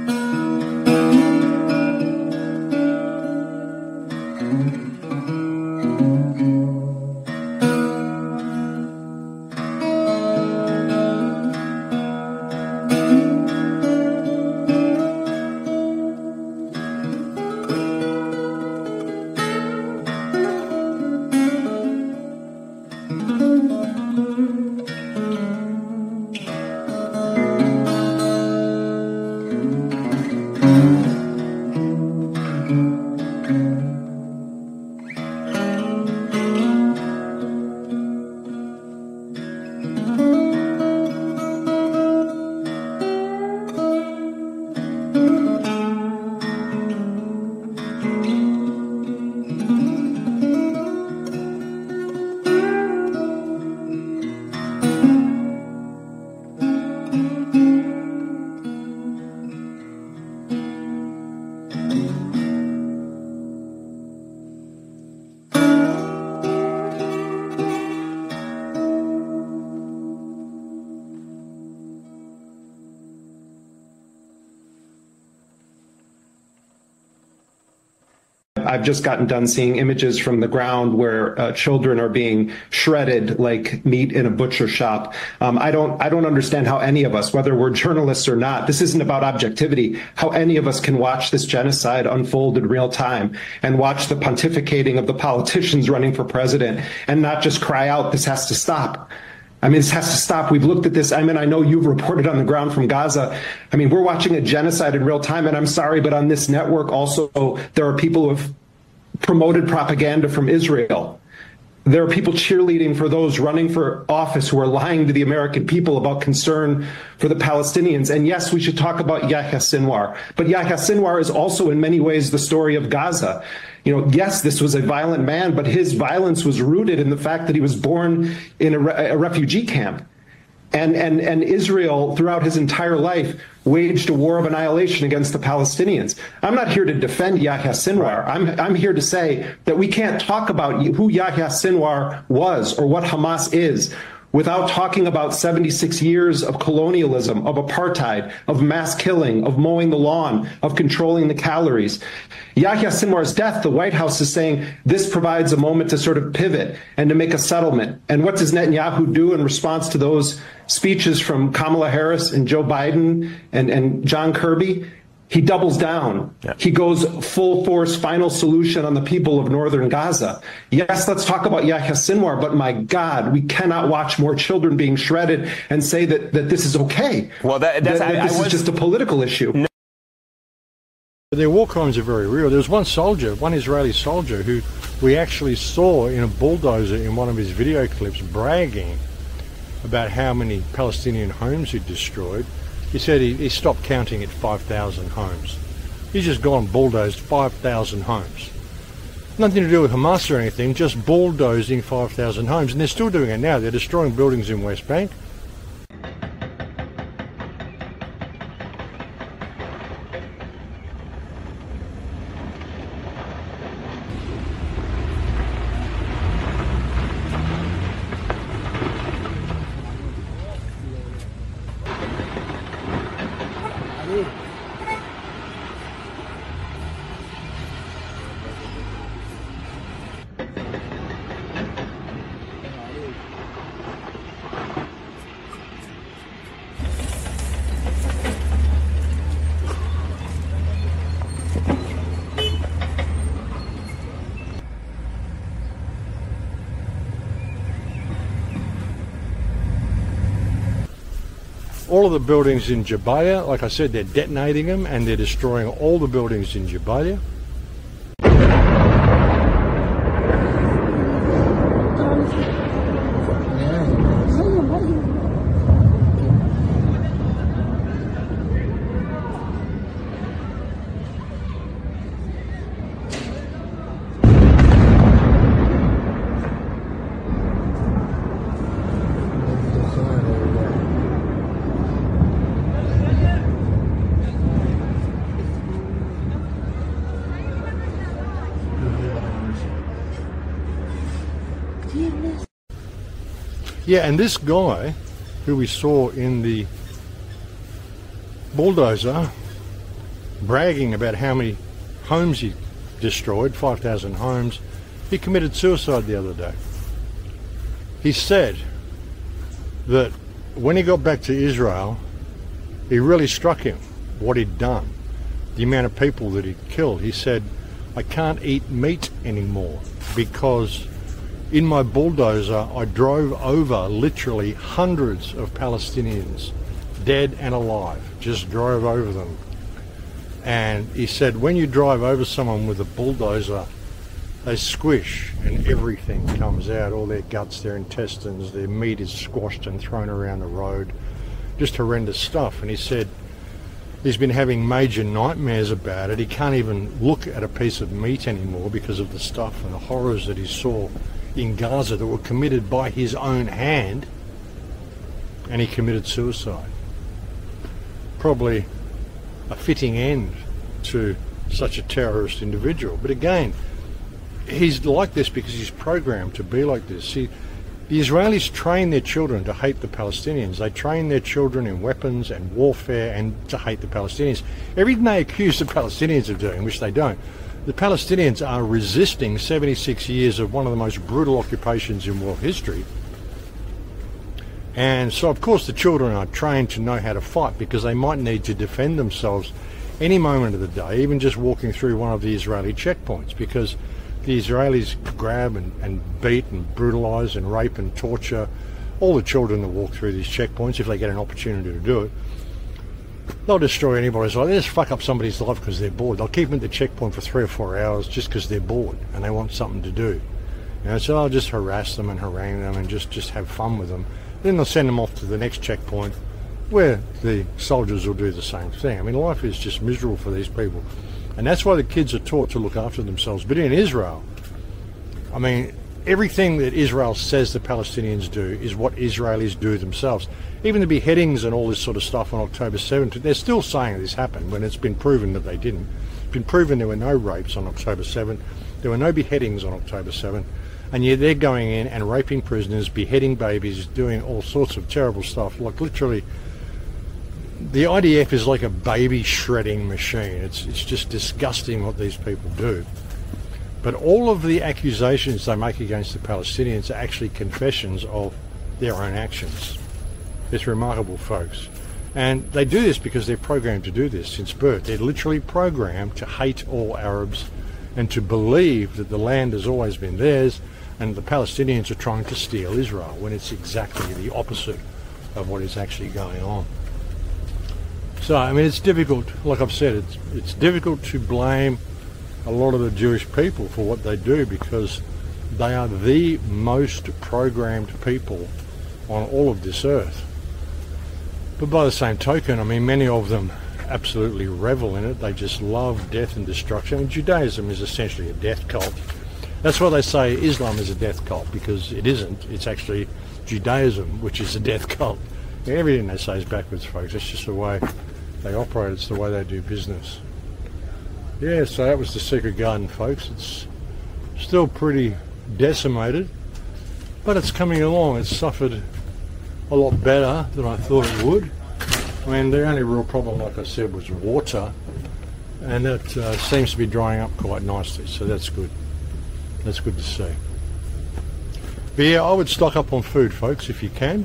I've just gotten done seeing images from the ground where children are being shredded like meat in a butcher shop. I don't understand how any of us, whether we're journalists or not, this isn't about objectivity, how any of us can watch this genocide unfold in real time and watch the pontificating of the politicians running for president and not just cry out, this has to stop. I mean, this has to stop. We've looked at this. I mean, I know you've reported on the ground from Gaza. I mean, we're watching a genocide in real time, and I'm sorry, but on this network also, there are people who have promoted propaganda from Israel. There are people cheerleading for those running for office who are lying to the American people about concern for the Palestinians. And yes, we should talk about Yahya Sinwar. But Yahya Sinwar is also in many ways the story of Gaza. You know, yes, this was a violent man, but his violence was rooted in the fact that he was born in a refugee camp. And Israel, throughout his entire life, waged a war of annihilation against the Palestinians. I'm not here to defend Yahya Sinwar. I'm here to say that we can't talk about who Yahya Sinwar was or what Hamas is without talking about 76 years of colonialism, of apartheid, of mass killing, of mowing the lawn, of controlling the calories. Yahya Sinwar's death, the White House is saying this provides a moment to sort of pivot and to make a settlement. And what does Netanyahu do in response to those speeches from Kamala Harris and Joe Biden and John Kirby? He doubles down. Yeah. He goes full force, final solution on the people of northern Gaza. Yes, let's talk about Yahya Sinwar, but my God, we cannot watch more children being shredded and say that this is okay. Well, this is just a political issue. No. Their war crimes are very real. There was one soldier, one Israeli soldier, who we actually saw in a bulldozer in one of his video clips bragging about how many Palestinian homes he'd destroyed. He said he stopped counting at 5,000 homes. He's just gone bulldozed 5,000 homes. Nothing to do with Hamas or anything, just bulldozing 5,000 homes. And they're still doing it now. They're destroying buildings in West Bank. All of the buildings in Jabalia, like I said, they're detonating them and they're destroying all the buildings in Jabalia. Yeah, and this guy who we saw in the bulldozer bragging about how many homes he destroyed, 5,000 homes, he committed suicide the other day. He said that when he got back to Israel, it really struck him what he'd done, the amount of people that he'd killed. He said, I can't eat meat anymore because in my bulldozer I drove over literally hundreds of Palestinians, dead and alive, just drove over them. And he said, when you drive over someone with a bulldozer, they squish and everything comes out, all their guts, their intestines, their meat is squashed and thrown around the road. Just horrendous stuff. And he said he's been having major nightmares about it. He can't even look at a piece of meat anymore because of the stuff and the horrors that he saw in Gaza that were committed by his own hand. And he committed suicide. Probably a fitting end to such a terrorist individual. But again, he's like this because he's programmed to be like this. See, the Israelis train their children to hate the Palestinians. They train their children in weapons and warfare and to hate the Palestinians. Everything they accuse the Palestinians of doing, which they don't, the Palestinians are resisting 76 years of one of the most brutal occupations in world history. And so, of course, the children are trained to know how to fight because they might need to defend themselves any moment of the day, even just walking through one of the Israeli checkpoints, because the Israelis grab and beat and brutalise and rape and torture all the children that walk through these checkpoints if they get an opportunity to do it. They'll destroy anybody's life. They just fuck up somebody's life because they're bored. They'll keep them at the checkpoint for 3 or 4 hours just because they're bored and they want something to do. You know, so I'll just harass them and harangue them and just have fun with them. Then they'll send them off to the next checkpoint where the soldiers will do the same thing. I mean, life is just miserable for these people. And that's why the kids are taught to look after themselves. But in Israel, I mean, everything that Israel says the Palestinians do is what Israelis do themselves. Even the beheadings and all this sort of stuff on October 7th, they're still saying this happened when it's been proven that they didn't. It's been proven there were no rapes on October 7th. There were no beheadings on October 7th. And yet they're going in and raping prisoners, beheading babies, doing all sorts of terrible stuff. Like literally, the IDF is like a baby shredding machine. It's just disgusting what these people do. But all of the accusations they make against the Palestinians are actually confessions of their own actions. It's remarkable, folks. And they do this because they're programmed to do this since birth. They're literally programmed to hate all Arabs and to believe that the land has always been theirs and the Palestinians are trying to steal Israel, when it's exactly the opposite of what is actually going on. So, I mean, it's difficult, like I've said, it's difficult to blame a lot of the Jewish people for what they do because they are the most programmed people on all of this earth. But by the same token, I mean, many of them absolutely revel in it. They just love death and destruction. And Judaism is essentially a death cult. That's why they say Islam is a death cult, because it isn't. It's actually Judaism, which is a death cult. Everything they say is backwards, folks. It's just the way they operate. It's the way they do business. Yeah, so that was the Secret Garden, folks. It's still pretty decimated, but it's coming along. It's suffered a lot better than I thought it would. I mean, the only real problem, like I said, was water, and it seems to be drying up quite nicely, so that's good. That's good to see. But yeah, I would stock up on food, folks, if you can.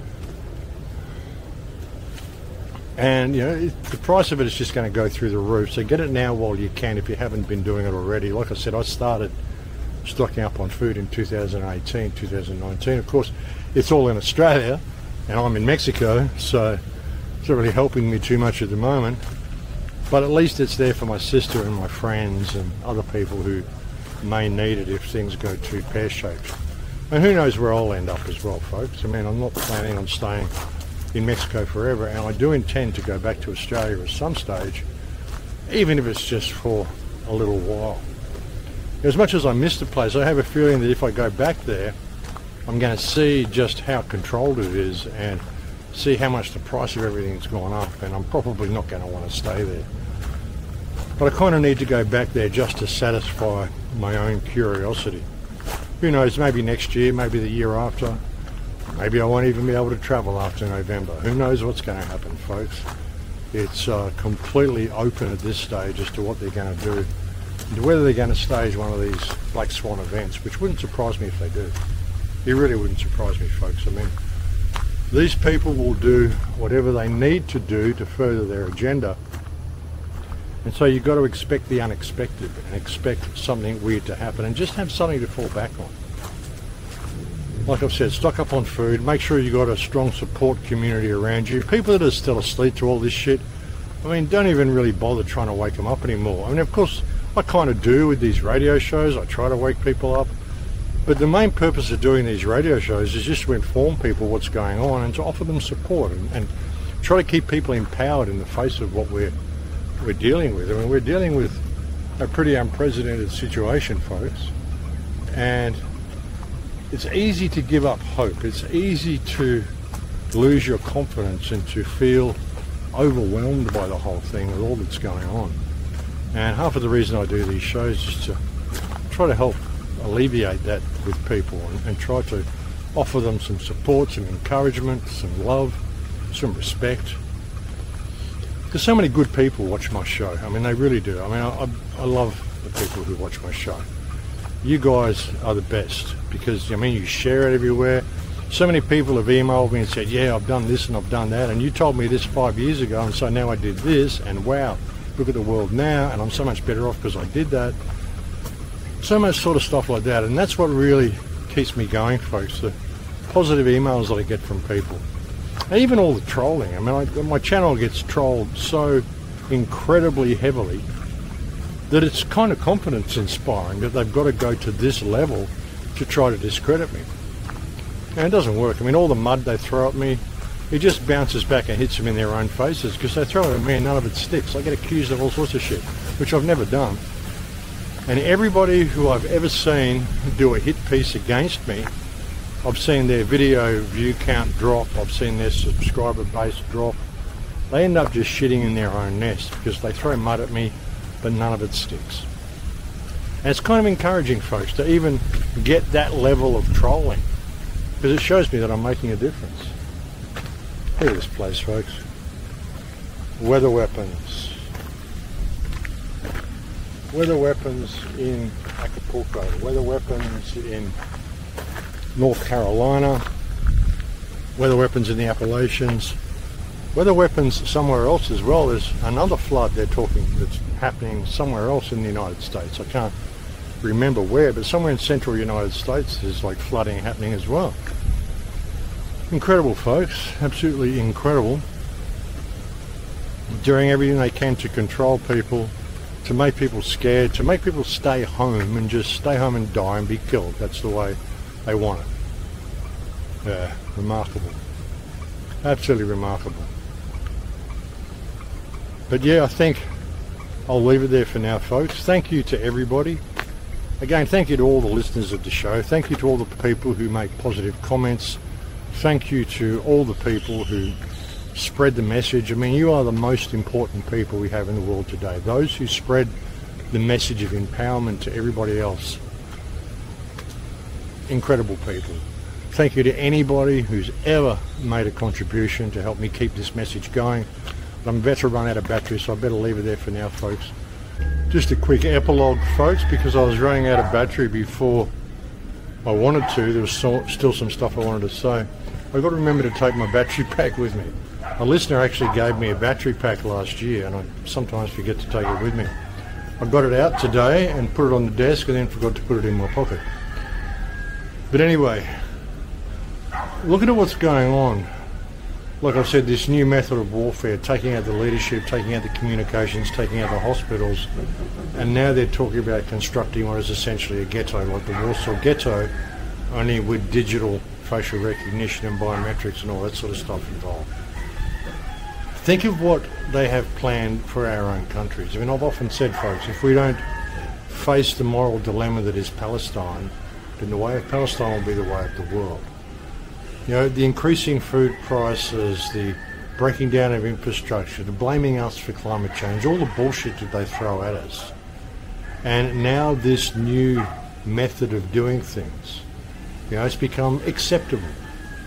And, you know, the price of it is just going to go through the roof, so get it now while you can if you haven't been doing it already. Like I said, I started stocking up on food in 2018, 2019. Of course, it's all in Australia, and I'm in Mexico, so it's not really helping me too much at the moment. But at least it's there for my sister and my friends and other people who may need it if things go too pear-shaped. And who knows where I'll end up as well, folks. I mean, I'm not planning on staying in Mexico forever, and I do intend to go back to Australia at some stage, even if it's just for a little while. As much as I miss the place, I have a feeling that if I go back there, I'm going to see just how controlled it is and see how much the price of everything's gone up, and I'm probably not going to want to stay there. But I kind of need to go back there just to satisfy my own curiosity. Who knows, maybe next year, maybe the year after. Maybe I won't even be able to travel after November. Who knows what's going to happen, folks? It's completely open at this stage as to what they're going to do, and whether they're going to stage one of these Black Swan events, which wouldn't surprise me if they do. It really wouldn't surprise me, folks. I mean, these people will do whatever they need to do to further their agenda. And so you've got to expect the unexpected and expect something weird to happen and just have something to fall back on. Like I've said, stock up on food, make sure you've got a strong support community around you. People that are still asleep to all this shit, I mean, don't even really bother trying to wake them up anymore. I mean, of course, I kind of do with these radio shows. I try to wake people up. But the main purpose of doing these radio shows is just to inform people what's going on and to offer them support and try to keep people empowered in the face of what we're dealing with. I mean, we're dealing with a pretty unprecedented situation, folks. And it's easy to give up hope. It's easy to lose your confidence and to feel overwhelmed by the whole thing with all that's going on. And half of the reason I do these shows is to try to help alleviate that with people and try to offer them some support, some encouragement, some love, some respect. Because so many good people watch my show. I mean, they really do. I mean, I love the people who watch my show. You guys are the best because, I mean, you share it everywhere. So many people have emailed me and said, yeah, I've done this and I've done that, and you told me this 5 years ago, and so now I did this, and wow, look at the world now, and I'm so much better off because I did that. So much sort of stuff like that, and that's what really keeps me going, folks, the positive emails that I get from people. And even all the trolling. I mean, my channel gets trolled so incredibly heavily that it's kind of confidence inspiring that they've got to go to this level to try to discredit me. And it doesn't work. I mean, all the mud they throw at me, it just bounces back and hits them in their own faces because they throw it at me and none of it sticks. I get accused of all sorts of shit, which I've never done. And everybody who I've ever seen do a hit piece against me, I've seen their video view count drop, I've seen their subscriber base drop. They end up just shitting in their own nest because they throw mud at me, but none of it sticks. And it's kind of encouraging, folks, to even get that level of trolling because it shows me that I'm making a difference. Look at this place, folks. Weather weapons. Weather weapons in Acapulco. Weather weapons in North Carolina. Weather weapons in the Appalachians. Weather weapons somewhere else as well. There's another flood they're talking that's happening somewhere else in the United States. I can't remember where, but somewhere in central United States there's like flooding happening as well. Incredible, folks. Absolutely incredible. Doing everything they can to control people, to make people scared, to make people stay home and just stay home and die and be killed. That's the way they want it. Yeah, remarkable. Absolutely remarkable. But yeah, I think I'll leave it there for now, folks. Thank you to everybody. Again, thank you to all the listeners of the show. Thank you to all the people who make positive comments. Thank you to all the people who spread the message. I mean, you are the most important people we have in the world today. Those who spread the message of empowerment to everybody else. Incredible people. Thank you to anybody who's ever made a contribution to help me keep this message going. But I'm about to run out of battery, so I better leave it there for now, folks. Just a quick epilogue, folks, because I was running out of battery before I wanted to. There was still some stuff I wanted to say. I've got to remember to take my battery pack with me. A listener actually gave me a battery pack last year, and I sometimes forget to take it with me. I got it out today and put it on the desk and then forgot to put it in my pocket. But anyway, looking at what's going on, like I said, this new method of warfare, taking out the leadership, taking out the communications, taking out the hospitals, and now they're talking about constructing what is essentially a ghetto, like the Warsaw Ghetto, only with digital facial recognition and biometrics and all that sort of stuff involved. Think of what they have planned for our own countries. I mean, I've often said, folks, if we don't face the moral dilemma that is Palestine, then the way of Palestine will be the way of the world. You know, the increasing food prices, the breaking down of infrastructure, the blaming us for climate change, all the bullshit that they throw at us. And now this new method of doing things, you know, it's become acceptable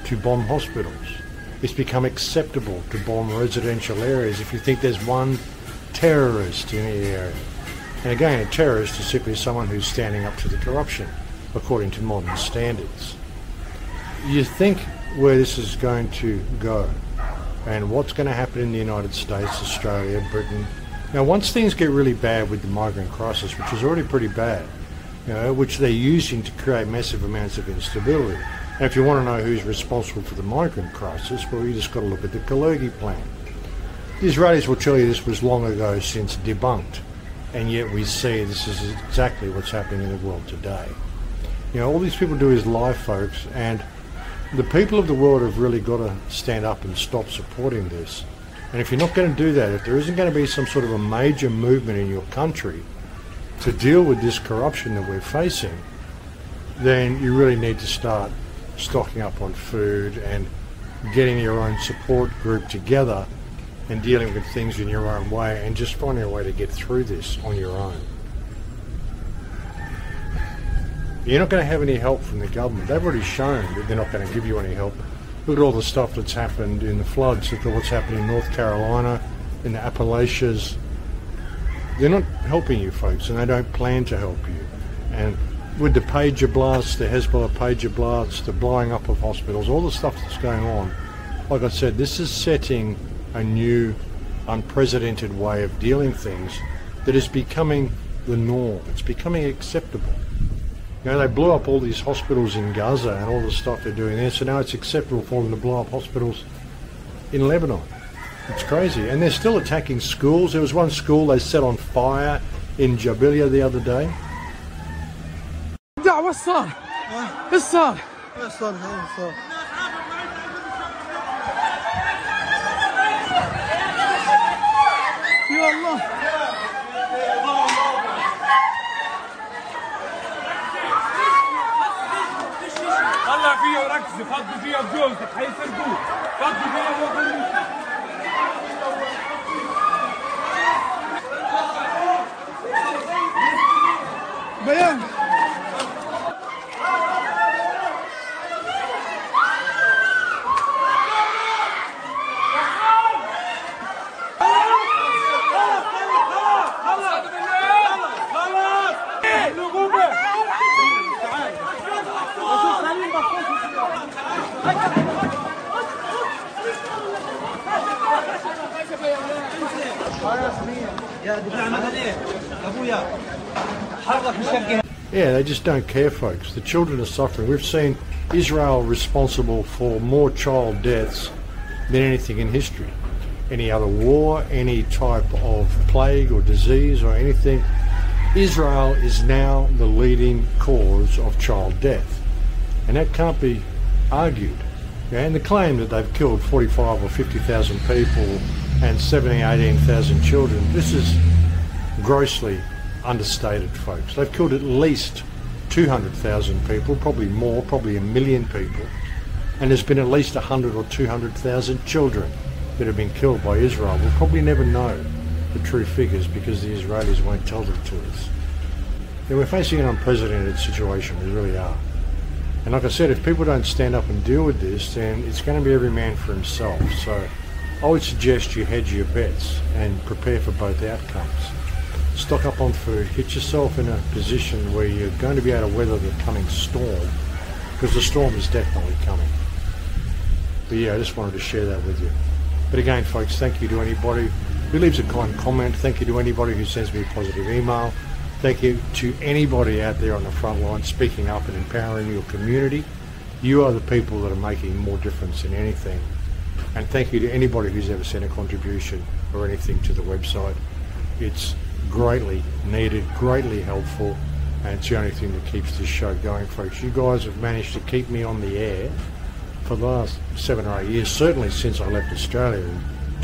to bomb hospitals. It's become acceptable to bomb residential areas if you think there's one terrorist in the area. And again, a terrorist is simply someone who's standing up to the corruption, according to modern standards. You think where this is going to go and what's going to happen in the United States, Australia, Britain. Now, once things get really bad with the migrant crisis, which is already pretty bad, which they're using to create massive amounts of instability. And if you want to know who's responsible for the migrant crisis, well, you just got to look at the Kalergi plan. The Israelis will tell you this was long ago since debunked, and yet we see this is exactly what's happening in the world today. All these people do is lie, folks, and the people of the world have really got to stand up and stop supporting this. And if you're not going to do that, if there isn't going to be some sort of a major movement in your country to deal with this corruption that we're facing, then you really need to start stocking up on food and getting your own support group together and dealing with things in your own way and just finding a way to get through this on your own. You're not going to have any help from the government. They've already shown that they're not going to give you any help. Look at all the stuff that's happened in the floods. Look at what's happening in North Carolina, in the Appalachians. They're not helping you, folks, and they don't plan to help you. And with the pager blasts, the Hezbollah pager blasts, the blowing up of hospitals, all the stuff that's going on, like I said, this is setting a new, unprecedented way of dealing things that is becoming the norm. It's becoming acceptable. They blew up all these hospitals in Gaza and all the stuff they're doing there, so now it's acceptable for them to blow up hospitals in Lebanon. It's crazy. And they're still attacking schools. There was one school they set on fire in Jabilia the other day. وش صار؟ ايش صار؟ ايش صار؟ يا الله طلع فيها وركزي فضي فيها بجوزك حيسرقوك فضي فيها وخلوك بيان Yeah, they just don't care, folks. The children are suffering. We've seen Israel responsible for more child deaths than anything in history. Any other war, any type of plague or disease or anything. Israel is now the leading cause of child death. And that can't be argued. And the claim that they've killed 45 or 50,000 people and 17, 18,000 children, this is grossly understated, folks. They've killed at least 200,000 people, probably more, probably 1 million people, and there's been at least 100 or 200,000 children that have been killed by Israel. We'll probably never know the true figures because the Israelis won't tell them to us. We're facing an unprecedented situation, we really are. And like I said, if people don't stand up and deal with this, then it's going to be every man for himself. So I would suggest you hedge your bets and prepare for both outcomes. Stock up on food, get yourself in a position where you're going to be able to weather the coming storm, because the storm is definitely coming. But yeah, I just wanted to share that with you. But again, folks, thank you to anybody who leaves a kind comment. Thank you to anybody who sends me a positive email. Thank you to anybody out there on the front line speaking up and empowering your community. You are the people that are making more difference than anything. And thank you to anybody who's ever sent a contribution or anything to the website. It's greatly needed, greatly helpful, and it's the only thing that keeps this show going, folks. You guys have managed to keep me on the air for the last 7 or 8 years, certainly since I left Australia in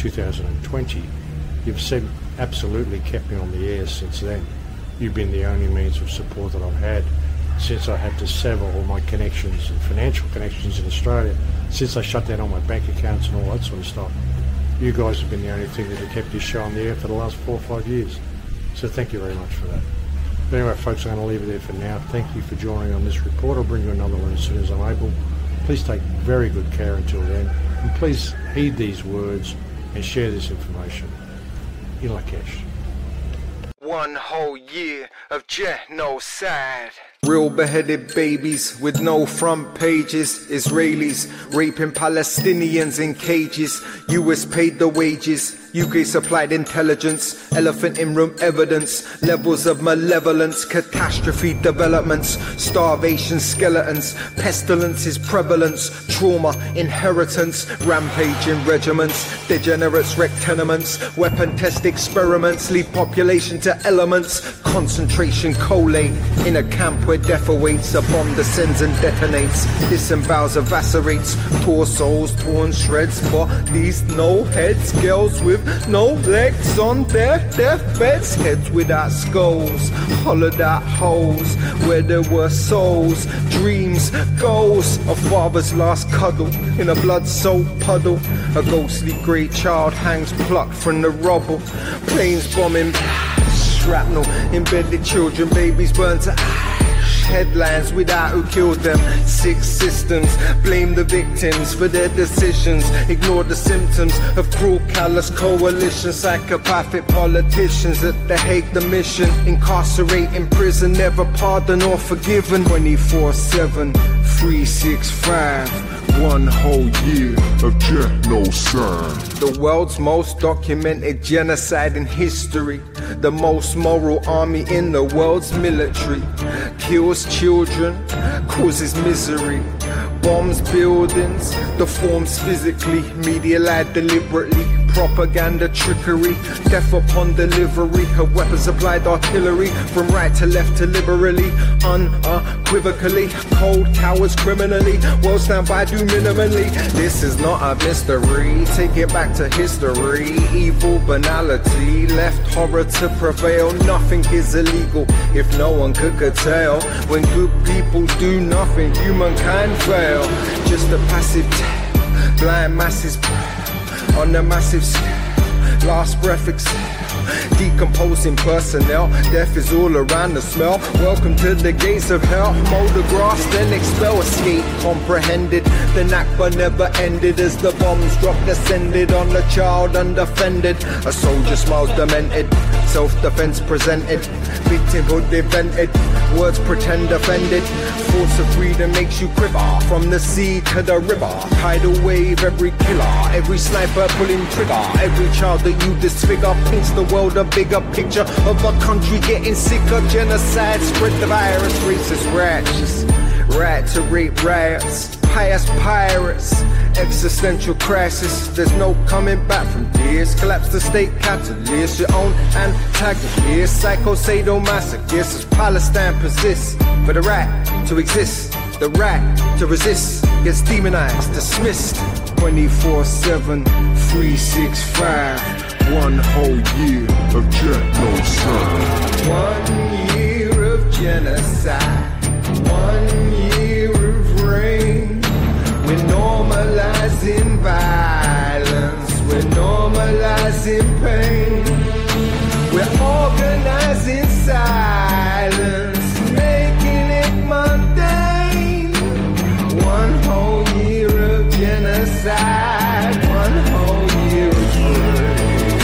2020. You've absolutely kept me on the air since then. You've been the only means of support that I've had since I had to sever all my connections and financial connections in Australia, since I shut down all my bank accounts and all that sort of stuff. You guys have been the only thing that have kept this show on the air for the last 4 or 5 years. So thank you very much for that. But anyway, folks, I'm going to leave it there for now. Thank you for joining on this report. I'll bring you another one as soon as I'm able. Please take very good care until then, and please heed these words and share this information. In Lakesh. 1 whole year of genocide. Real beheaded babies with no front pages. Israelis raping Palestinians in cages. US paid the wages. UK supplied intelligence. Elephant in room evidence. Levels of malevolence. Catastrophe developments. Starvation skeletons. Pestilences prevalence. Trauma inheritance. Rampaging regiments. Degenerates wreck tenements. Weapon test experiments. Lead population to elements. Concentration collate. In a camp where death awaits, a bomb descends and detonates. Disembowels, evaporates, torsos torn shreds. Bodies, no heads, girls with no legs on their deathbeds. Heads without skulls, hollowed out holes where there were souls. Dreams, goals, a father's last cuddle in a blood-soaked puddle. A ghostly grey child hangs plucked from the rubble. Planes bombing, shrapnel, embedded children, babies burned to ash. Headlines without who killed them. Sick systems blame the victims for their decisions. Ignore the symptoms of cruel, callous coalitions. Psychopathic politicians at the Hague, the mission. Incarcerate in prison, never pardon or forgiven. 24/7, 365. 1 whole year of genocide. The world's most documented genocide in history. The most moral army in the world's military. Kills children, causes misery. Bombs buildings, deforms physically. Media lied deliberately. Propaganda trickery, death upon delivery of weapons applied artillery, from right to left to liberally, unequivocally, cold cowards criminally, world stand by, do minimally. This is not a mystery, take it back to history. Evil banality, left horror to prevail. Nothing is illegal if no one could curtail. When good people do nothing, humankind fail. Just a passive tale, blind masses on a massive scale, last breath exhale, decomposing personnel, death is all around the smell. Welcome to the gates of hell, mow the grass then expel, escape comprehended. The Nakba never ended as the bombs dropped, descended on the child undefended. A soldier smiles demented, self-defense presented, victimhood invented, words pretend offended. Force of freedom makes you quiver, from the sea to the river. Tidal wave, every killer, every sniper pulling trigger. Every child that you disfigure paints the world a bigger picture of a country getting sicker. Genocide, spread the virus, racist righteous, right to rape riots, pious pirates, existential crisis. There's no coming back from this. Collapse the state catalyst, your own antagonist. Psycho sadomasochist as Palestine persists. For the right to exist, the right to resist gets demonized, dismissed. 24/7, 365. 1 whole year of genocide. 1 year of genocide. 1 year of rain. We're normalizing violence. We're normalizing pain. We're organizing silence, making it mundane. 1 whole year of genocide. 1 whole year of rain.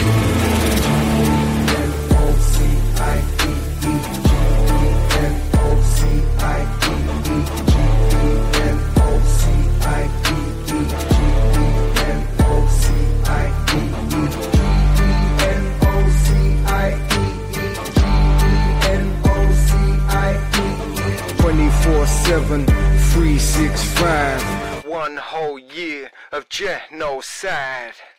Seven, 365. 1 whole year of genocide.